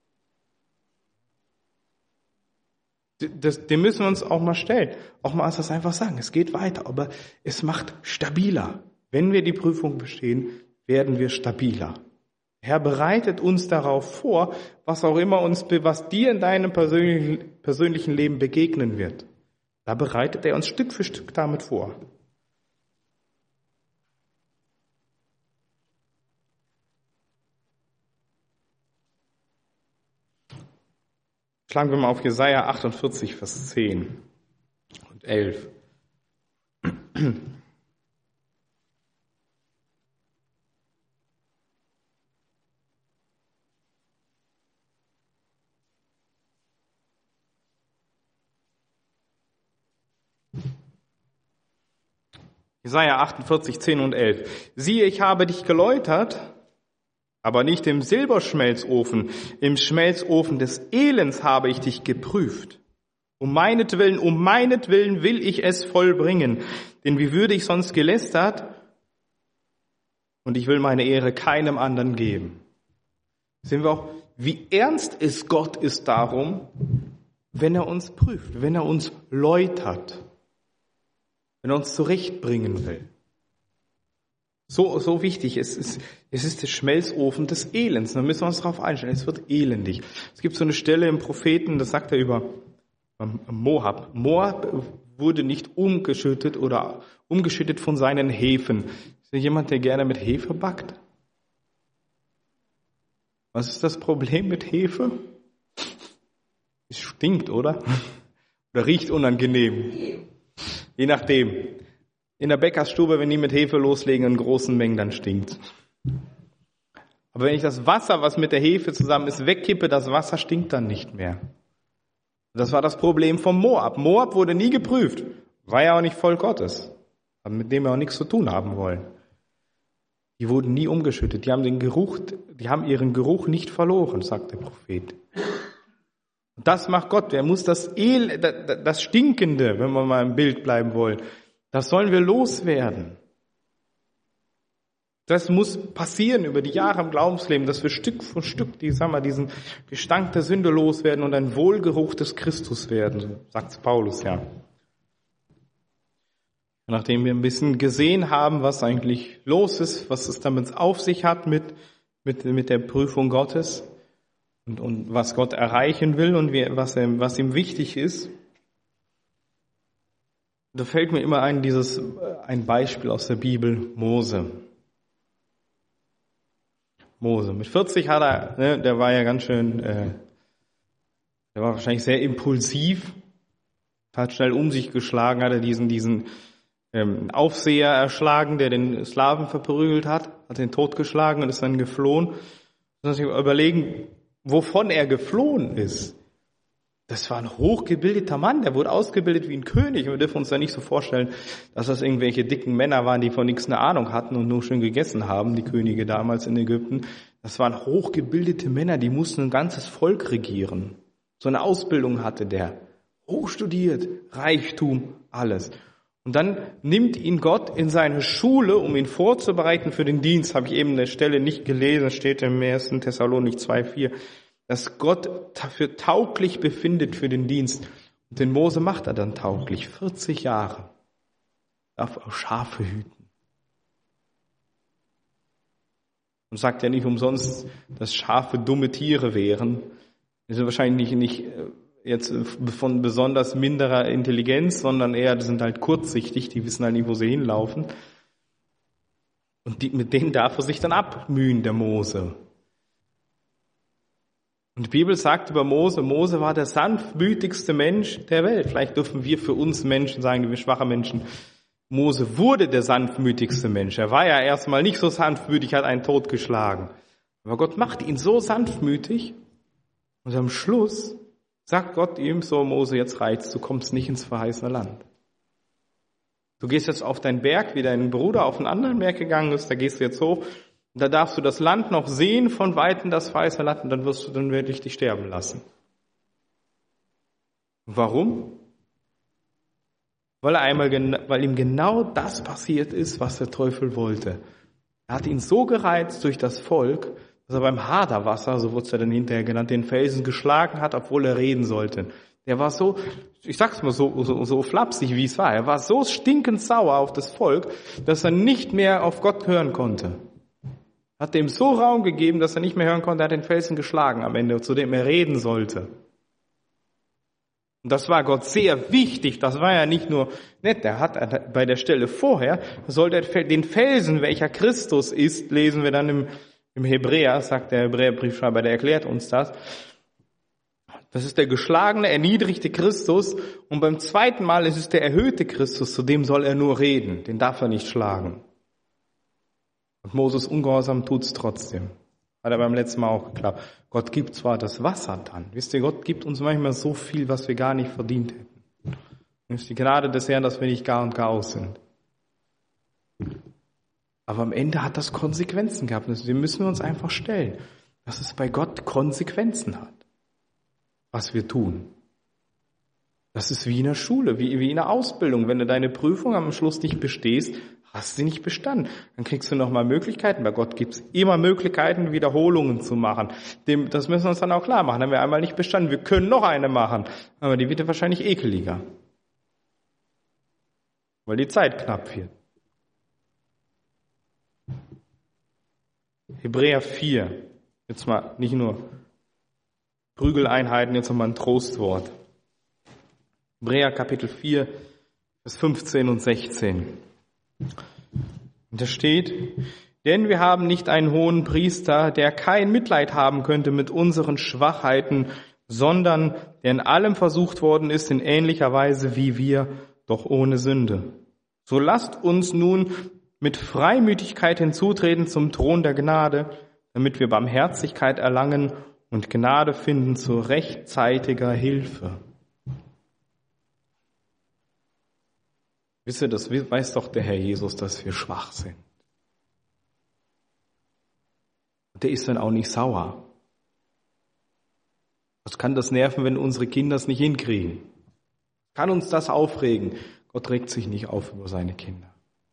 Dem müssen wir uns auch mal stellen. Auch mal das einfach sagen, es geht weiter, aber es macht stabiler. Wenn wir die Prüfung bestehen, werden wir stabiler. Herr bereitet uns darauf vor, was dir in deinem persönlichen Leben begegnen wird. Da bereitet er uns Stück für Stück damit vor. Schlagen wir mal auf Jesaja 48, Vers 10 und 11. Jesaja 48, 10 und 11. Siehe, ich habe dich geläutert, aber nicht im Silberschmelzofen, im Schmelzofen des Elends habe ich dich geprüft. Um meinetwillen will ich es vollbringen. Denn wie würde ich sonst gelästert? Und ich will meine Ehre keinem anderen geben. Sehen wir auch, wie ernst es Gott ist darum, wenn er uns prüft, wenn er uns läutert, wenn er uns zurechtbringen will. So wichtig, es ist der Schmelzofen des Elends. Da müssen wir uns darauf einstellen, es wird elendig. Es gibt so eine Stelle im Propheten, das sagt er über Moab. Moab wurde nicht umgeschüttet von seinen Hefen. Ist da jemand, der gerne mit Hefe backt? Was ist das Problem mit Hefe? Es stinkt, oder? Oder riecht unangenehm. Je nachdem. In der Bäckerstube, wenn die mit Hefe loslegen in großen Mengen, dann stinkt. Aber wenn ich das Wasser, was mit der Hefe zusammen ist, wegkippe, das Wasser stinkt dann nicht mehr. Das war das Problem von Moab. Moab wurde nie geprüft. War ja auch nicht Volk Gottes. Mit dem wir auch nichts zu tun haben wollen. Die wurden nie umgeschüttet. Die haben ihren Geruch nicht verloren, sagt der Prophet. Und das macht Gott. Er muss das Stinkende, wenn wir mal im Bild bleiben wollen, das sollen wir loswerden. Das muss passieren über die Jahre im Glaubensleben, dass wir Stück für Stück diesen Gestank der Sünde loswerden und ein Wohlgeruch des Christus werden, so sagt Paulus ja. Nachdem wir ein bisschen gesehen haben, was eigentlich los ist, was es damit auf sich hat mit der Prüfung Gottes und was Gott erreichen will und was ihm wichtig ist, da fällt mir immer ein Beispiel aus der Bibel, Mose. Mit 40 hat er, der war ja ganz schön, der war wahrscheinlich sehr impulsiv, hat schnell um sich geschlagen, hat er diesen Aufseher erschlagen, der den Sklaven verprügelt hat den totgeschlagen und ist dann geflohen. Man muss sich überlegen, wovon er geflohen ist. Das war ein hochgebildeter Mann, der wurde ausgebildet wie ein König. Wir dürfen uns da nicht so vorstellen, dass das irgendwelche dicken Männer waren, die von nichts eine Ahnung hatten und nur schön gegessen haben, die Könige damals in Ägypten. Das waren hochgebildete Männer, die mussten ein ganzes Volk regieren. So eine Ausbildung hatte der. Hochstudiert, Reichtum, alles. Und dann nimmt ihn Gott in seine Schule, um ihn vorzubereiten für den Dienst. Habe ich eben eine Stelle nicht gelesen, steht im 1. Thessalonik 2,4. Dass Gott dafür tauglich befindet für den Dienst. Und den Mose macht er dann tauglich. 40 Jahre. Darf auch Schafe hüten. Und sagt ja nicht umsonst, dass Schafe dumme Tiere wären. Die sind wahrscheinlich nicht jetzt von besonders minderer Intelligenz, sondern eher, die sind halt kurzsichtig, die wissen halt nicht, wo sie hinlaufen. Und mit denen darf er sich dann abmühen, der Mose. Und die Bibel sagt über Mose, Mose war der sanftmütigste Mensch der Welt. Vielleicht dürfen wir für uns Menschen sagen, wir schwache Menschen, Mose wurde der sanftmütigste Mensch. Er war ja erstmal nicht so sanftmütig, hat einen totgeschlagen. Aber Gott macht ihn so sanftmütig und am Schluss sagt Gott ihm so, Mose, jetzt reicht's, du kommst nicht ins verheißene Land. Du gehst jetzt auf deinen Berg, wie dein Bruder auf einen anderen Berg gegangen ist, da gehst du jetzt hoch. Und da darfst du das Land noch sehen, von Weitem das verheißene Land, und dann werde ich dich sterben lassen. Warum? Weil ihm genau das passiert ist, was der Teufel wollte. Er hat ihn so gereizt durch das Volk, dass er beim Haderwasser, so wurde es ja dann hinterher genannt, den Felsen geschlagen hat, obwohl er reden sollte. Der war so, ich sag's mal so flapsig, wie es war. Er war so stinkend sauer auf das Volk, dass er nicht mehr auf Gott hören konnte. Hat dem so Raum gegeben, dass er nicht mehr hören konnte, er hat den Felsen geschlagen am Ende, zu dem er reden sollte. Und das war Gott sehr wichtig, das war ja nicht nur nett, er hat bei der Stelle vorher, sollte er den Felsen, welcher Christus ist, lesen wir dann im Hebräer, sagt der Hebräerbriefschreiber, der erklärt uns das. Das ist der geschlagene, erniedrigte Christus, und beim zweiten Mal ist es der erhöhte Christus, zu dem soll er nur reden, den darf er nicht schlagen. Und Moses Ungehorsam tut's trotzdem. Hat er beim letzten Mal auch geklappt. Gott gibt zwar das Wasser dann. Wisst ihr, Gott gibt uns manchmal so viel, was wir gar nicht verdient hätten. Es ist die Gnade des Herrn, dass wir nicht gar und gar aus sind. Aber am Ende hat das Konsequenzen gehabt. Und wir müssen uns einfach stellen, dass es bei Gott Konsequenzen hat, was wir tun. Das ist wie in der Schule, wie in der Ausbildung. Wenn du deine Prüfung am Schluss nicht bestehst, hast du sie nicht bestanden. Dann kriegst du nochmal Möglichkeiten. Bei Gott gibt es immer Möglichkeiten, Wiederholungen zu machen. Das müssen wir uns dann auch klar machen. Haben wir einmal nicht bestanden. Wir können noch eine machen. Aber die wird wahrscheinlich ekeliger. Weil die Zeit knapp wird. Hebräer 4. Jetzt mal nicht nur Prügeleinheiten, jetzt nochmal ein Trostwort. Hebräer Kapitel 4, Vers 15 und 16. Und da steht, denn wir haben nicht einen hohen Priester, der kein Mitleid haben könnte mit unseren Schwachheiten, sondern der in allem versucht worden ist, in ähnlicher Weise wie wir, doch ohne Sünde. So lasst uns nun mit Freimütigkeit hinzutreten zum Thron der Gnade, damit wir Barmherzigkeit erlangen und Gnade finden zu rechtzeitiger Hilfe. Wisst ihr, das weiß doch der Herr Jesus, dass wir schwach sind. Und der ist dann auch nicht sauer. Was kann das nerven, wenn unsere Kinder es nicht hinkriegen? Kann uns das aufregen? Gott regt sich nicht auf über seine Kinder.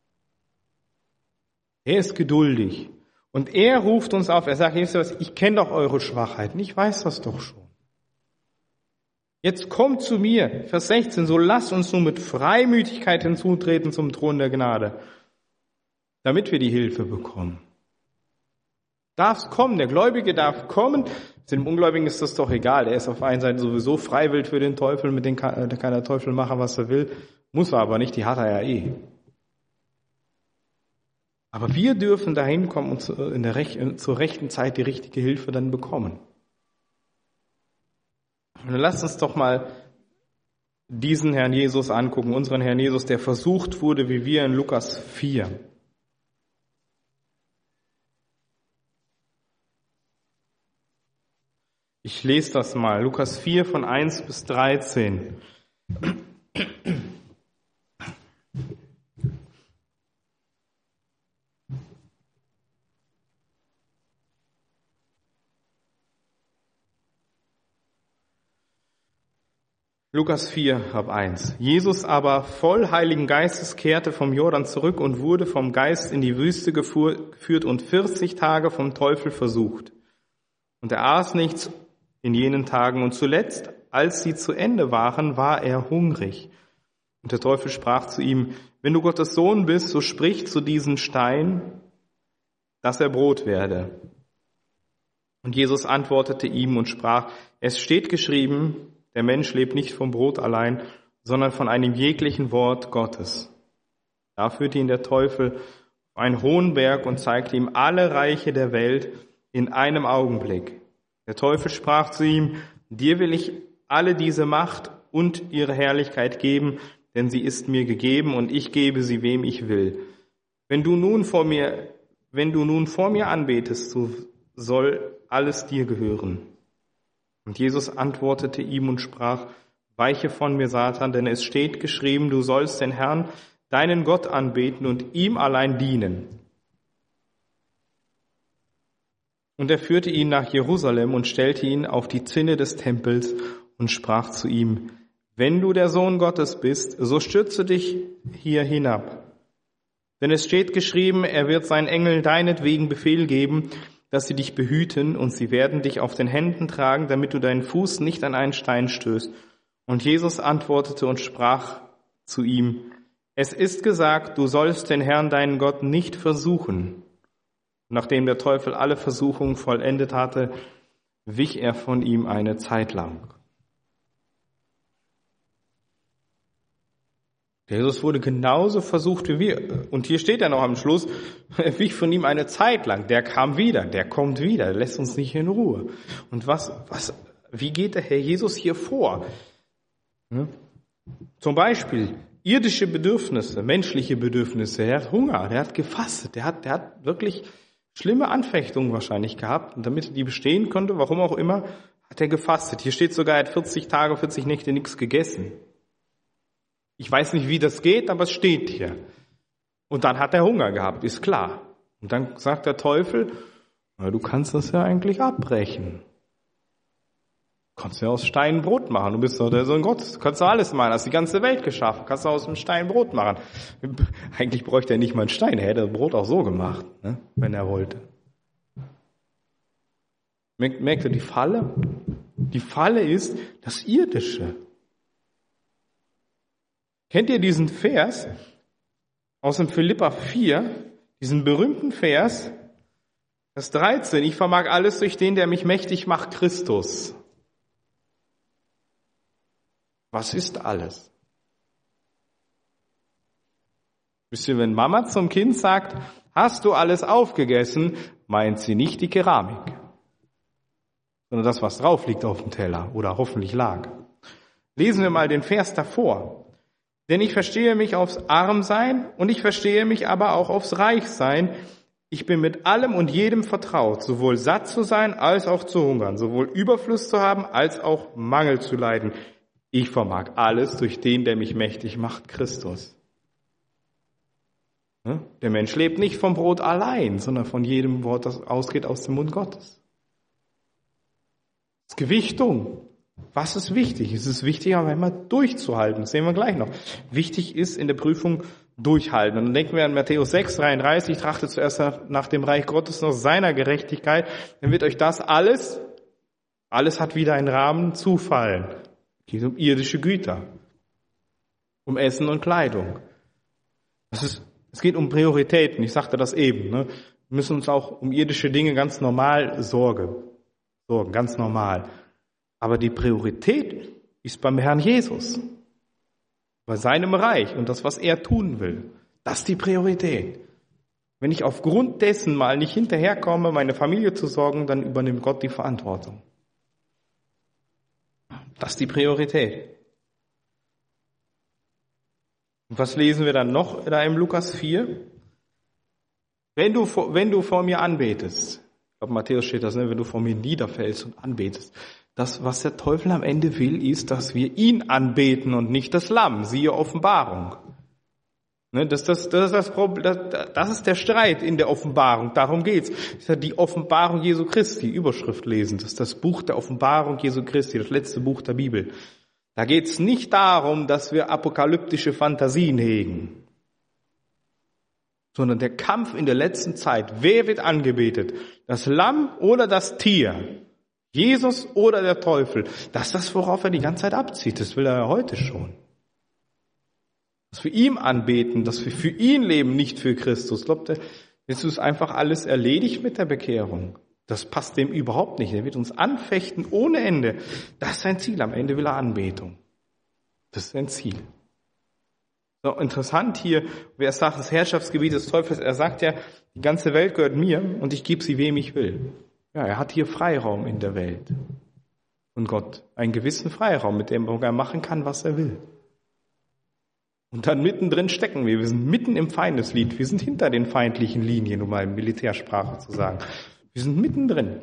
Er ist geduldig. Und er ruft uns auf. Er sagt, ich kenne doch eure Schwachheiten. Ich weiß das doch schon. Jetzt kommt zu mir, Vers 16, so lasst uns nun mit Freimütigkeit hinzutreten zum Thron der Gnade, damit wir die Hilfe bekommen. Darf's kommen, der Gläubige darf kommen. Dem Ungläubigen ist das doch egal. Er ist auf einer Seite sowieso freiwillig für den Teufel, mit dem kann der Teufel machen, was er will. Muss er aber nicht, die hat er ja eh. Aber wir dürfen dahin kommen und zur rechten Zeit die richtige Hilfe dann bekommen. Und dann lasst uns doch mal diesen Herrn Jesus angucken, unseren Herrn Jesus, der versucht wurde, wie wir in Lukas 4. Ich lese das mal, Lukas 4 von 1 bis 13. Lukas 4, ab 1. Jesus aber voll Heiligen Geistes kehrte vom Jordan zurück und wurde vom Geist in die Wüste geführt und 40 Tage vom Teufel versucht. Und er aß nichts in jenen Tagen und zuletzt, als sie zu Ende waren, war er hungrig. Und der Teufel sprach zu ihm, wenn du Gottes Sohn bist, so sprich zu diesem Stein, dass er Brot werde. Und Jesus antwortete ihm und sprach, es steht geschrieben, der Mensch lebt nicht vom Brot allein, sondern von einem jeglichen Wort Gottes. Da führte ihn der Teufel auf einen hohen Berg und zeigte ihm alle Reiche der Welt in einem Augenblick. Der Teufel sprach zu ihm, dir will ich alle diese Macht und ihre Herrlichkeit geben, denn sie ist mir gegeben und ich gebe sie, wem ich will. Wenn du nun vor mir anbetest, so soll alles dir gehören. Und Jesus antwortete ihm und sprach, weiche von mir, Satan, denn es steht geschrieben, du sollst den Herrn, deinen Gott anbeten und ihm allein dienen. Und er führte ihn nach Jerusalem und stellte ihn auf die Zinne des Tempels und sprach zu ihm, wenn du der Sohn Gottes bist, so stürze dich hier hinab. Denn es steht geschrieben, er wird seinen Engeln deinetwegen Befehl geben, dass sie dich behüten, und sie werden dich auf den Händen tragen, damit du deinen Fuß nicht an einen Stein stößt. Und Jesus antwortete und sprach zu ihm, es ist gesagt, du sollst den Herrn, deinen Gott, nicht versuchen. Nachdem der Teufel alle Versuchungen vollendet hatte, wich er von ihm eine Zeit lang. Jesus wurde genauso versucht wie wir. Und hier steht er noch am Schluss, er wich von ihm eine Zeit lang. Der kam wieder, der kommt wieder, der lässt uns nicht in Ruhe. Und wie geht der Herr Jesus hier vor? Zum Beispiel irdische Bedürfnisse, menschliche Bedürfnisse. Er hat Hunger, der hat gefastet, der hat wirklich schlimme Anfechtungen wahrscheinlich gehabt. Und damit er die bestehen konnte, warum auch immer, hat er gefastet. Hier steht sogar, er hat 40 Tage, 40 Nächte nichts gegessen. Ich weiß nicht, wie das geht, aber es steht hier. Und dann hat er Hunger gehabt, ist klar. Und dann sagt der Teufel, na, du kannst das ja eigentlich abbrechen. Du kannst ja aus Stein Brot machen, du bist doch der Sohn Gottes. Du kannst doch alles machen, hast die ganze Welt geschaffen, kannst du aus dem Stein Brot machen. Eigentlich bräuchte er nicht mal einen Stein, er hätte das Brot auch so gemacht, ne, wenn er wollte. Merkt ihr die Falle? Die Falle ist das Irdische. Kennt ihr diesen Vers aus dem Philipper 4, diesen berühmten Vers, Vers 13, ich vermag alles durch den, der mich mächtig macht, Christus. Was ist alles? Wisst ihr, wenn Mama zum Kind sagt, hast du alles aufgegessen, meint sie nicht die Keramik, sondern das, was drauf liegt auf dem Teller oder hoffentlich lag. Lesen wir mal den Vers davor. Denn ich verstehe mich aufs Armsein und ich verstehe mich aber auch aufs Reichsein. Ich bin mit allem und jedem vertraut, sowohl satt zu sein als auch zu hungern, sowohl Überfluss zu haben als auch Mangel zu leiden. Ich vermag alles durch den, der mich mächtig macht, Christus. Der Mensch lebt nicht vom Brot allein, sondern von jedem Wort, das ausgeht aus dem Mund Gottes. Das ist Gewichtung. Was ist wichtig? Es ist wichtig, aber immer durchzuhalten. Das sehen wir gleich noch. Wichtig ist in der Prüfung durchhalten. Und dann denken wir an Matthäus 6, 33, trachtet zuerst nach dem Reich Gottes, nach seiner Gerechtigkeit. Dann wird euch das alles hat wieder einen Rahmen zufallen. Es geht um irdische Güter, um Essen und Kleidung. Es geht um Prioritäten. Ich sagte das eben. Ne? Wir müssen uns auch um irdische Dinge ganz normal sorgen, ganz normal. Aber die Priorität ist beim Herrn Jesus, bei seinem Reich und das, was er tun will. Das ist die Priorität. Wenn ich aufgrund dessen mal nicht hinterherkomme, meine Familie zu sorgen, dann übernimmt Gott die Verantwortung. Das ist die Priorität. Und was lesen wir dann noch da im Lukas 4? Wenn du vor mir anbetest, ich glaube, Matthäus steht das, ne? Wenn du vor mir niederfällst und anbetest. Das, was der Teufel am Ende will, ist, dass wir ihn anbeten und nicht das Lamm. Siehe Offenbarung. Ne? Das ist das Problem, das ist der Streit in der Offenbarung. Darum geht's. Das ist ja die Offenbarung Jesu Christi, Überschrift lesen. Das ist das Buch der Offenbarung Jesu Christi, das letzte Buch der Bibel. Da geht's nicht darum, dass wir apokalyptische Fantasien hegen, sondern der Kampf in der letzten Zeit. Wer wird angebetet? Das Lamm oder das Tier? Jesus oder der Teufel? Das ist das, worauf er die ganze Zeit abzieht. Das will er ja heute schon. Dass wir ihm anbeten, dass wir für ihn leben, nicht für Christus. Glaubt ihr, jetzt ist einfach alles erledigt mit der Bekehrung. Das passt dem überhaupt nicht. Er wird uns anfechten ohne Ende. Das ist sein Ziel. Am Ende will er Anbetung. Das ist sein Ziel. So, interessant hier, wer sagt, das Herrschaftsgebiet des Teufels, er sagt ja, die ganze Welt gehört mir und ich gebe sie, wem ich will. Ja, er hat hier Freiraum in der Welt. Und Gott, einen gewissen Freiraum, mit dem er machen kann, was er will. Und dann mittendrin stecken wir. Wir sind mitten im Feindeslied. Wir sind hinter den feindlichen Linien, um mal in Militärsprache zu sagen. Wir sind mittendrin.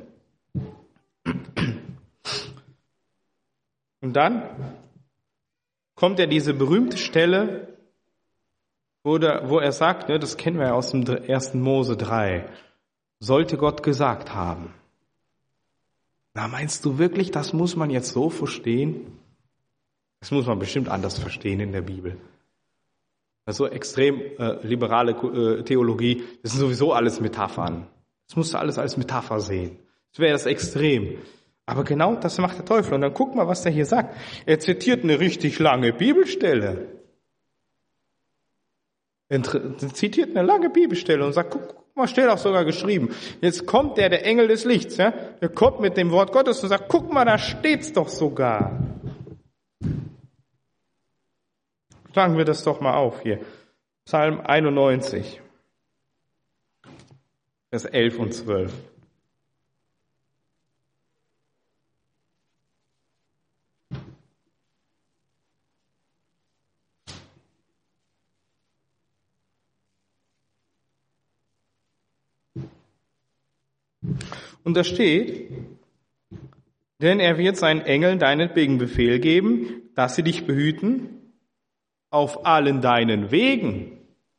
Und dann kommt ja diese berühmte Stelle, wo er sagt, ne, das kennen wir ja aus dem 1. Mose 3, sollte Gott gesagt haben. Na, meinst du wirklich, das muss man jetzt so verstehen? Das muss man bestimmt anders verstehen in der Bibel. Also extrem liberale Theologie, das sind sowieso alles Metaphern. Das musst du alles als Metapher sehen. Das wäre das Extrem. Aber genau das macht der Teufel. Und dann guck mal, was er hier sagt. Er zitiert eine richtig lange Bibelstelle. Er zitiert eine lange Bibelstelle und sagt, guck mal, steht auch sogar geschrieben. Jetzt kommt der Engel des Lichts, ja? Der kommt mit dem Wort Gottes und sagt, guck mal, da steht's doch sogar. Schlagen wir das doch mal auf hier. Psalm 91, Vers 11 und 12. Und da steht, denn er wird seinen Engeln deinetwegen Befehl geben, dass sie dich behüten auf allen deinen Wegen.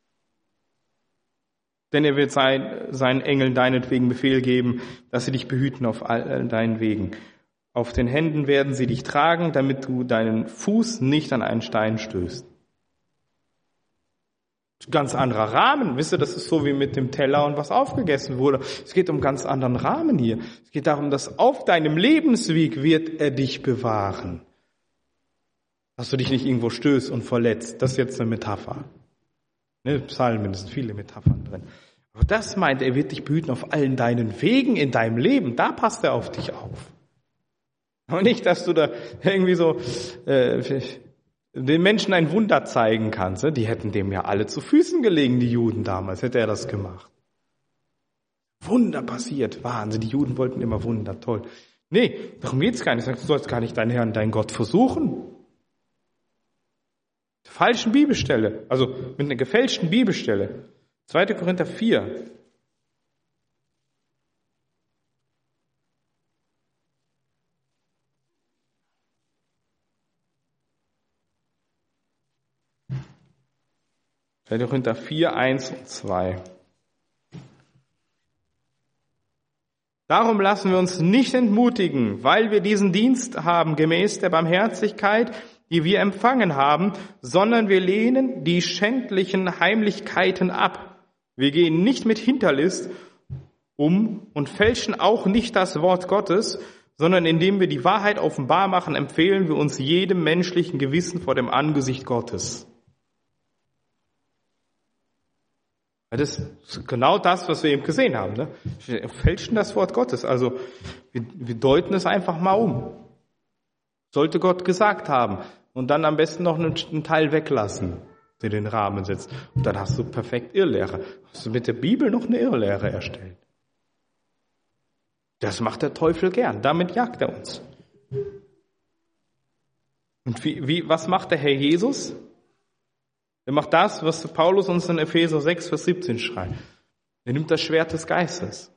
Denn er wird seinen Engeln deinetwegen Befehl geben, dass sie dich behüten auf allen deinen Wegen. Auf den Händen werden sie dich tragen, damit du deinen Fuß nicht an einen Stein stößt. Ganz anderer Rahmen. Wisst ihr, das ist so wie mit dem Teller und was aufgegessen wurde. Es geht um ganz anderen Rahmen hier. Es geht darum, dass auf deinem Lebensweg wird er dich bewahren. Dass du dich nicht irgendwo stößt und verletzt. Das ist jetzt eine Metapher. Ne, Psalmen, da sind viele Metaphern drin. Aber das meint, er wird dich behüten auf allen deinen Wegen in deinem Leben. Da passt er auf dich auf. Und nicht, dass du da irgendwie so den Menschen ein Wunder zeigen kannst. Die hätten dem ja alle zu Füßen gelegen, die Juden damals, hätte er das gemacht. Wunder passiert, Wahnsinn, die Juden wollten immer Wunder, toll. Nee, darum geht's gar nicht. Du sollst gar nicht deinen Herrn, deinen Gott versuchen. Falschen Bibelstelle, also mit einer gefälschten Bibelstelle. 2. Korinther 4. Korinther 4, 1 und 2. Darum lassen wir uns nicht entmutigen, weil wir diesen Dienst haben, gemäß der Barmherzigkeit, die wir empfangen haben, sondern wir lehnen die schändlichen Heimlichkeiten ab. Wir gehen nicht mit Hinterlist um und fälschen auch nicht das Wort Gottes, sondern indem wir die Wahrheit offenbar machen, empfehlen wir uns jedem menschlichen Gewissen vor dem Angesicht Gottes. Das ist genau das, was wir eben gesehen haben. Ne? Wir fälschen das Wort Gottes. Also wir deuten es einfach mal um. Sollte Gott gesagt haben. Und dann am besten noch einen Teil weglassen, der den Rahmen setzt. Und dann hast du perfekt Irrlehre. Hast du mit der Bibel noch eine Irrlehre erstellt. Das macht der Teufel gern. Damit jagt er uns. Und was macht der Herr Jesus? Er macht das, was Paulus uns in Epheser 6, Vers 17 schreibt. Er nimmt das Schwert des Geistes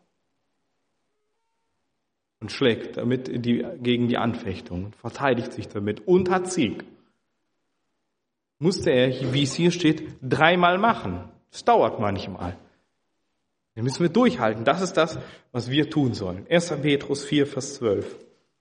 und schlägt damit gegen die Anfechtung, verteidigt sich damit und hat Sieg. Musste er, wie es hier steht, 3-mal machen. Das dauert manchmal. Da müssen wir durchhalten. Das ist das, was wir tun sollen. 1. Petrus 4, Vers 12.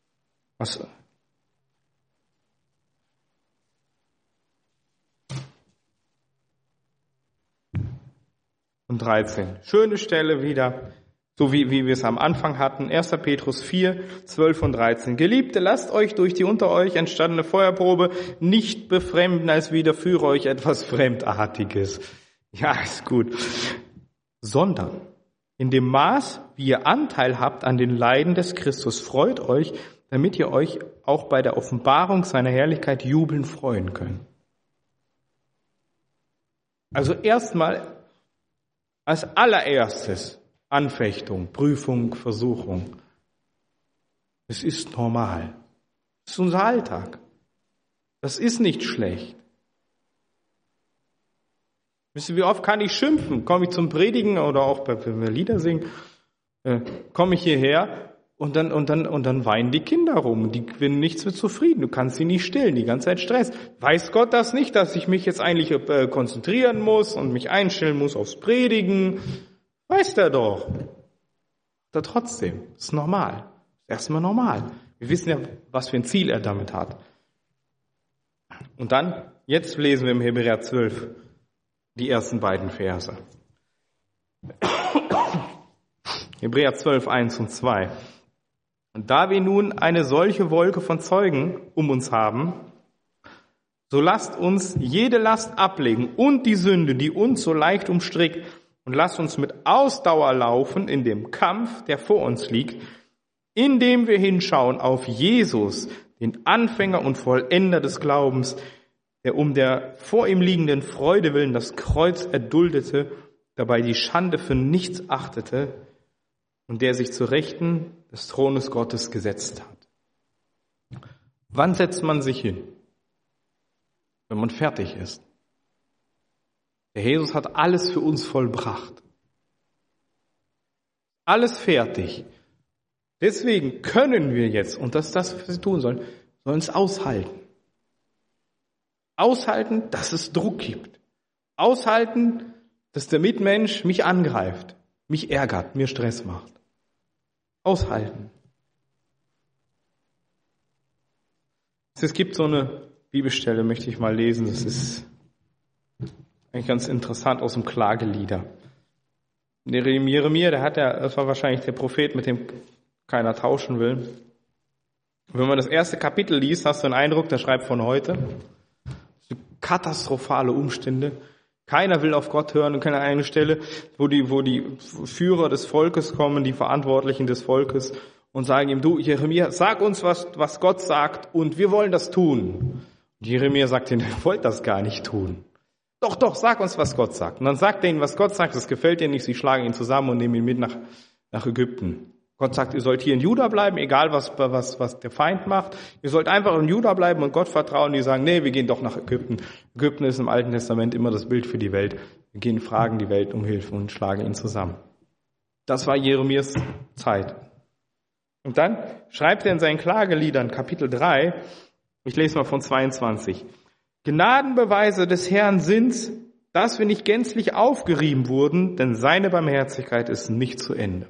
Und 13. Schöne Stelle wieder, so wie wir es am Anfang hatten. 1. Petrus 4, 12 und 13. Geliebte, lasst euch durch die unter euch entstandene Feuerprobe nicht befremden, als widerführe euch etwas Fremdartiges. Ja, ist gut. Sondern in dem Maß, wie ihr Anteil habt an den Leiden des Christus, freut euch, damit ihr euch auch bei der Offenbarung seiner Herrlichkeit jubeln freuen könnt. Also erstmal, als allererstes Anfechtung, Prüfung, Versuchung. Es ist normal. Das ist unser Alltag. Das ist nicht schlecht. Wisst ihr, wie oft kann ich schimpfen? Komme ich zum Predigen oder auch wenn wir Lieder singen, komme ich hierher und dann weinen die Kinder rum. Die sind nichts mehr zufrieden. Du kannst sie nicht stillen, die ganze Zeit Stress. Weiß Gott das nicht, dass ich mich jetzt eigentlich konzentrieren muss und mich einstellen muss aufs Predigen? Weiß der doch. Da trotzdem. Das ist normal. Das ist erstmal normal. Wir wissen ja, was für ein Ziel er damit hat. Und dann, jetzt lesen wir im Hebräer 12 die ersten beiden Verse. Hebräer 12, 1 und 2. Und da wir nun eine solche Wolke von Zeugen um uns haben, so lasst uns jede Last ablegen und die Sünde, die uns so leicht umstrickt, und lasst uns mit Ausdauer laufen in dem Kampf, der vor uns liegt, indem wir hinschauen auf Jesus, den Anfänger und Vollender des Glaubens, der um der vor ihm liegenden Freude willen das Kreuz erduldete, dabei die Schande für nichts achtete und der sich zur Rechten des Thrones Gottes gesetzt hat. Wann setzt man sich hin? Wenn man fertig ist. Der Jesus hat alles für uns vollbracht. Alles fertig. Deswegen können wir jetzt, und das ist das, was wir tun sollen es aushalten. Aushalten, dass es Druck gibt. Aushalten, dass der Mitmensch mich angreift, mich ärgert, mir Stress macht. Aushalten. Es gibt so eine Bibelstelle, möchte ich mal lesen, das ist eigentlich ganz interessant aus dem Klagelieder. Der Jeremia, das war wahrscheinlich der Prophet, mit dem keiner tauschen will. Wenn man das erste Kapitel liest, hast du den Eindruck, der schreibt von heute. Katastrophale Umstände. Keiner will auf Gott hören. Und keine eine Stelle, wo die Führer des Volkes kommen, die Verantwortlichen des Volkes und sagen ihm, du Jeremia, sag uns, was Gott sagt und wir wollen das tun. Und Jeremia sagt ihnen, ihr wollt das gar nicht tun. Doch, sag uns, was Gott sagt. Und dann sagt er ihnen, was Gott sagt, das gefällt ihnen nicht, sie schlagen ihn zusammen und nehmen ihn mit nach Ägypten. Gott sagt, ihr sollt hier in Juda bleiben, egal was der Feind macht. Ihr sollt einfach in Juda bleiben und Gott vertrauen. Die sagen, nee, wir gehen doch nach Ägypten. Ägypten ist im Alten Testament immer das Bild für die Welt. Wir gehen, fragen die Welt um Hilfe und schlagen ihn zusammen. Das war Jeremias Zeit. Und dann schreibt er in seinen Klageliedern, Kapitel 3, ich lese mal von 22. Gnadenbeweise des Herrn sind's, dass wir nicht gänzlich aufgerieben wurden, denn seine Barmherzigkeit ist nicht zu Ende.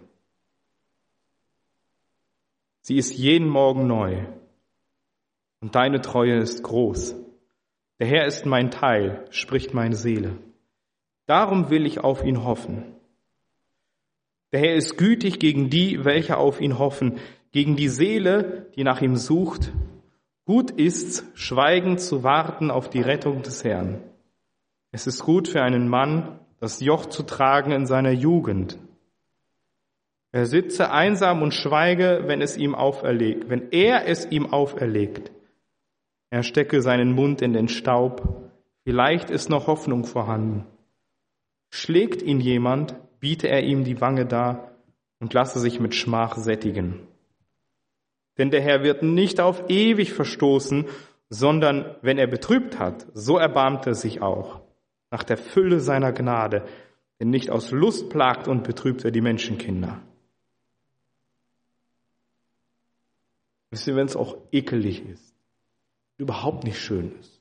Sie ist jeden Morgen neu und deine Treue ist groß. Der Herr ist mein Teil, spricht meine Seele. Darum will ich auf ihn hoffen. Der Herr ist gütig gegen die, welche auf ihn hoffen, gegen die Seele, die nach ihm sucht. Gut ist's, schweigend zu warten auf die Rettung des Herrn. Es ist gut für einen Mann, das Joch zu tragen in seiner Jugend. Er sitze einsam und schweige, wenn er es ihm auferlegt. Er stecke seinen Mund in den Staub. Vielleicht ist noch Hoffnung vorhanden. Schlägt ihn jemand, biete er ihm die Wange dar und lasse sich mit Schmach sättigen. Denn der Herr wird nicht auf ewig verstoßen, sondern wenn er betrübt hat, so erbarmt er sich auch. nach der Fülle seiner Gnade, denn nicht aus Lust plagt und betrübt er die Menschenkinder. Wisst ihr, wenn es auch ekelig ist, überhaupt nicht schön ist.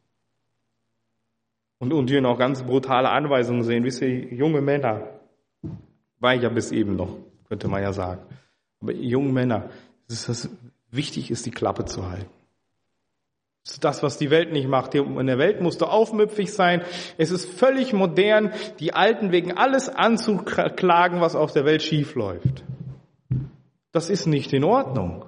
Und hier noch ganz brutale Anweisungen sehen, wisst ihr, junge Männer, war ich ja bis eben noch, könnte man ja sagen, aber junge Männer, wichtig ist, die Klappe zu halten. Das ist das, was die Welt nicht macht. In der Welt musst du aufmüpfig sein. Es ist völlig modern, die Alten wegen alles anzuklagen, was auf der Welt schief läuft. Das ist nicht in Ordnung.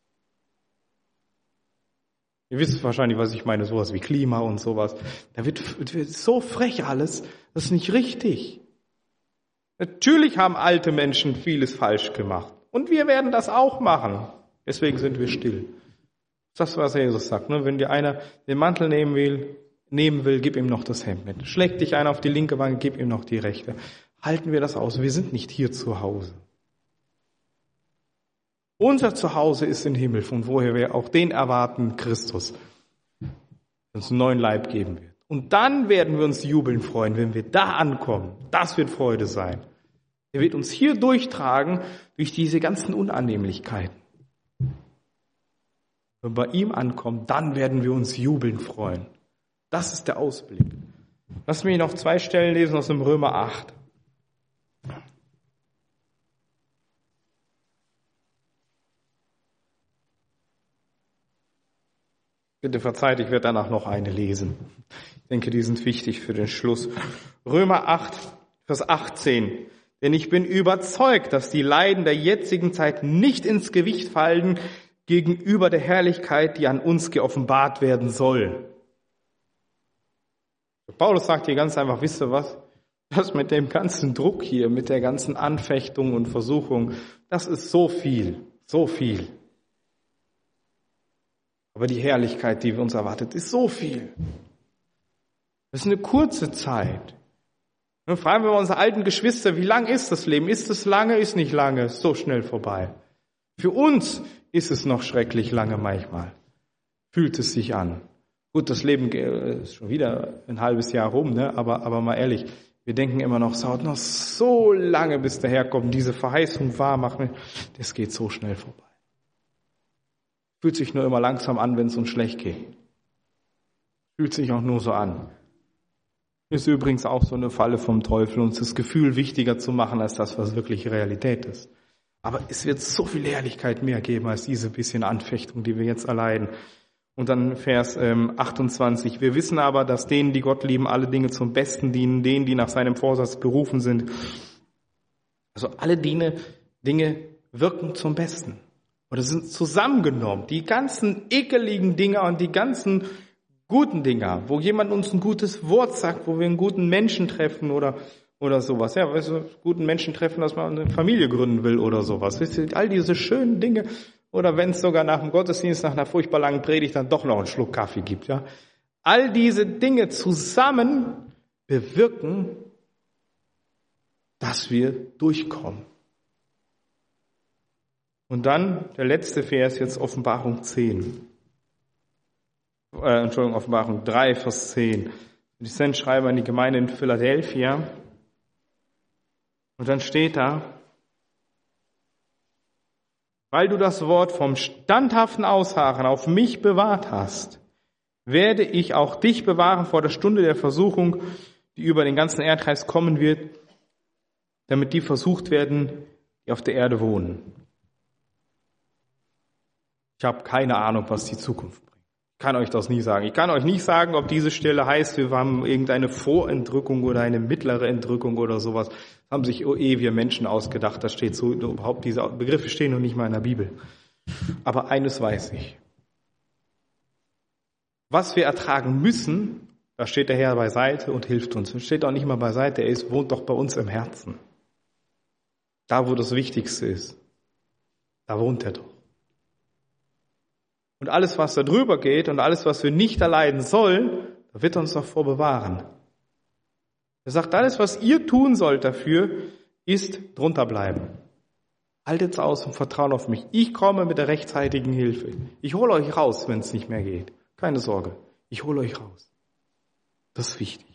Ihr wisst wahrscheinlich, was ich meine, sowas wie Klima und sowas. Da wird so frech alles, das ist nicht richtig. Natürlich haben alte Menschen vieles falsch gemacht. Und wir werden das auch machen. Deswegen sind wir still. Das ist das, was Jesus sagt. Ne? Wenn dir einer den Mantel nehmen will, gib ihm noch das Hemd mit. Schlägt dich einer auf die linke Wange, gib ihm noch die rechte. Halten wir das aus. Wir sind nicht hier zu Hause. Unser Zuhause ist im Himmel, von woher wir auch den erwarten, Christus, der uns einen neuen Leib geben wird. Und dann werden wir uns jubeln freuen, wenn wir da ankommen. Das wird Freude sein. Er wird uns hier durchtragen durch diese ganzen Unannehmlichkeiten. Wenn wir bei ihm ankommen, dann werden wir uns jubeln freuen. Das ist der Ausblick. Lass mich noch 2 Stellen lesen aus dem Römer 8. Bitte verzeiht, ich werde danach noch eine lesen. Ich denke, die sind wichtig für den Schluss. Römer 8, Vers 18. Denn ich bin überzeugt, dass die Leiden der jetzigen Zeit nicht ins Gewicht fallen gegenüber der Herrlichkeit, die an uns geoffenbart werden soll. Paulus sagt hier ganz einfach, wisst ihr was? Das mit dem ganzen Druck hier, mit der ganzen Anfechtung und Versuchung, das ist so viel, so viel. Aber die Herrlichkeit, die uns erwartet, ist so viel. Das ist eine kurze Zeit. Dann fragen wir unsere alten Geschwister, wie lang ist das Leben? Ist es lange? Ist nicht lange? Ist so schnell vorbei. Für uns ist es noch schrecklich lange manchmal. Fühlt es sich an. Gut, das Leben ist schon wieder ein halbes Jahr rum, ne? Aber mal ehrlich, wir denken immer noch, es dauert noch so lange, bis der Herr kommt, diese Verheißung wahr machen. Das geht so schnell vorbei. Fühlt sich nur immer langsam an, wenn es uns schlecht geht. Fühlt sich auch nur so an. Ist übrigens auch so eine Falle vom Teufel, uns das Gefühl wichtiger zu machen, als das, was wirklich Realität ist. Aber es wird so viel Herrlichkeit mehr geben, als diese bisschen Anfechtung, die wir jetzt erleiden. Und dann Vers 28. Wir wissen aber, dass denen, die Gott lieben, alle Dinge zum Besten dienen, denen, die nach seinem Vorsatz berufen sind. Also alle Dinge wirken zum Besten. Oder sind zusammengenommen. Die ganzen ekeligen Dinger und die ganzen guten Dinger, wo jemand uns ein gutes Wort sagt, wo wir einen guten Menschen treffen oder sowas. Ja, weißt du, guten Menschen treffen, dass man eine Familie gründen will oder sowas. Weißt du, all diese schönen Dinge. Oder wenn es sogar nach dem Gottesdienst, nach einer furchtbar langen Predigt dann doch noch einen Schluck Kaffee gibt. Ja, all diese Dinge zusammen bewirken, dass wir durchkommen. Und dann der letzte Vers, jetzt Offenbarung 10. Offenbarung 3, Vers 10. Die Sendschreiber an die Gemeinde in Philadelphia. Und dann steht da, weil du das Wort vom standhaften Ausharren auf mich bewahrt hast, werde ich auch dich bewahren vor der Stunde der Versuchung, die über den ganzen Erdkreis kommen wird, damit die versucht werden, die auf der Erde wohnen. Ich habe keine Ahnung, was die Zukunft bringt. Ich kann euch das nie sagen. Ich kann euch nicht sagen, ob diese Stelle heißt, wir haben irgendeine Vorentrückung oder eine mittlere Entrückung oder sowas. Das haben sich ewige Menschen ausgedacht. Das steht so, überhaupt diese Begriffe stehen noch nicht mal in der Bibel. Aber eines weiß ich. Was wir ertragen müssen, da steht der Herr beiseite und hilft uns. Er steht auch nicht mal beiseite, er wohnt doch bei uns im Herzen. Da, wo das Wichtigste ist, da wohnt er doch. Und alles, was da drüber geht und alles, was wir nicht erleiden sollen, da wird er uns davor bewahren. Er sagt, alles, was ihr tun sollt dafür, ist drunter bleiben. Haltet's aus und vertraut auf mich. Ich komme mit der rechtzeitigen Hilfe. Ich hole euch raus, wenn es nicht mehr geht. Keine Sorge, ich hole euch raus. Das ist wichtig.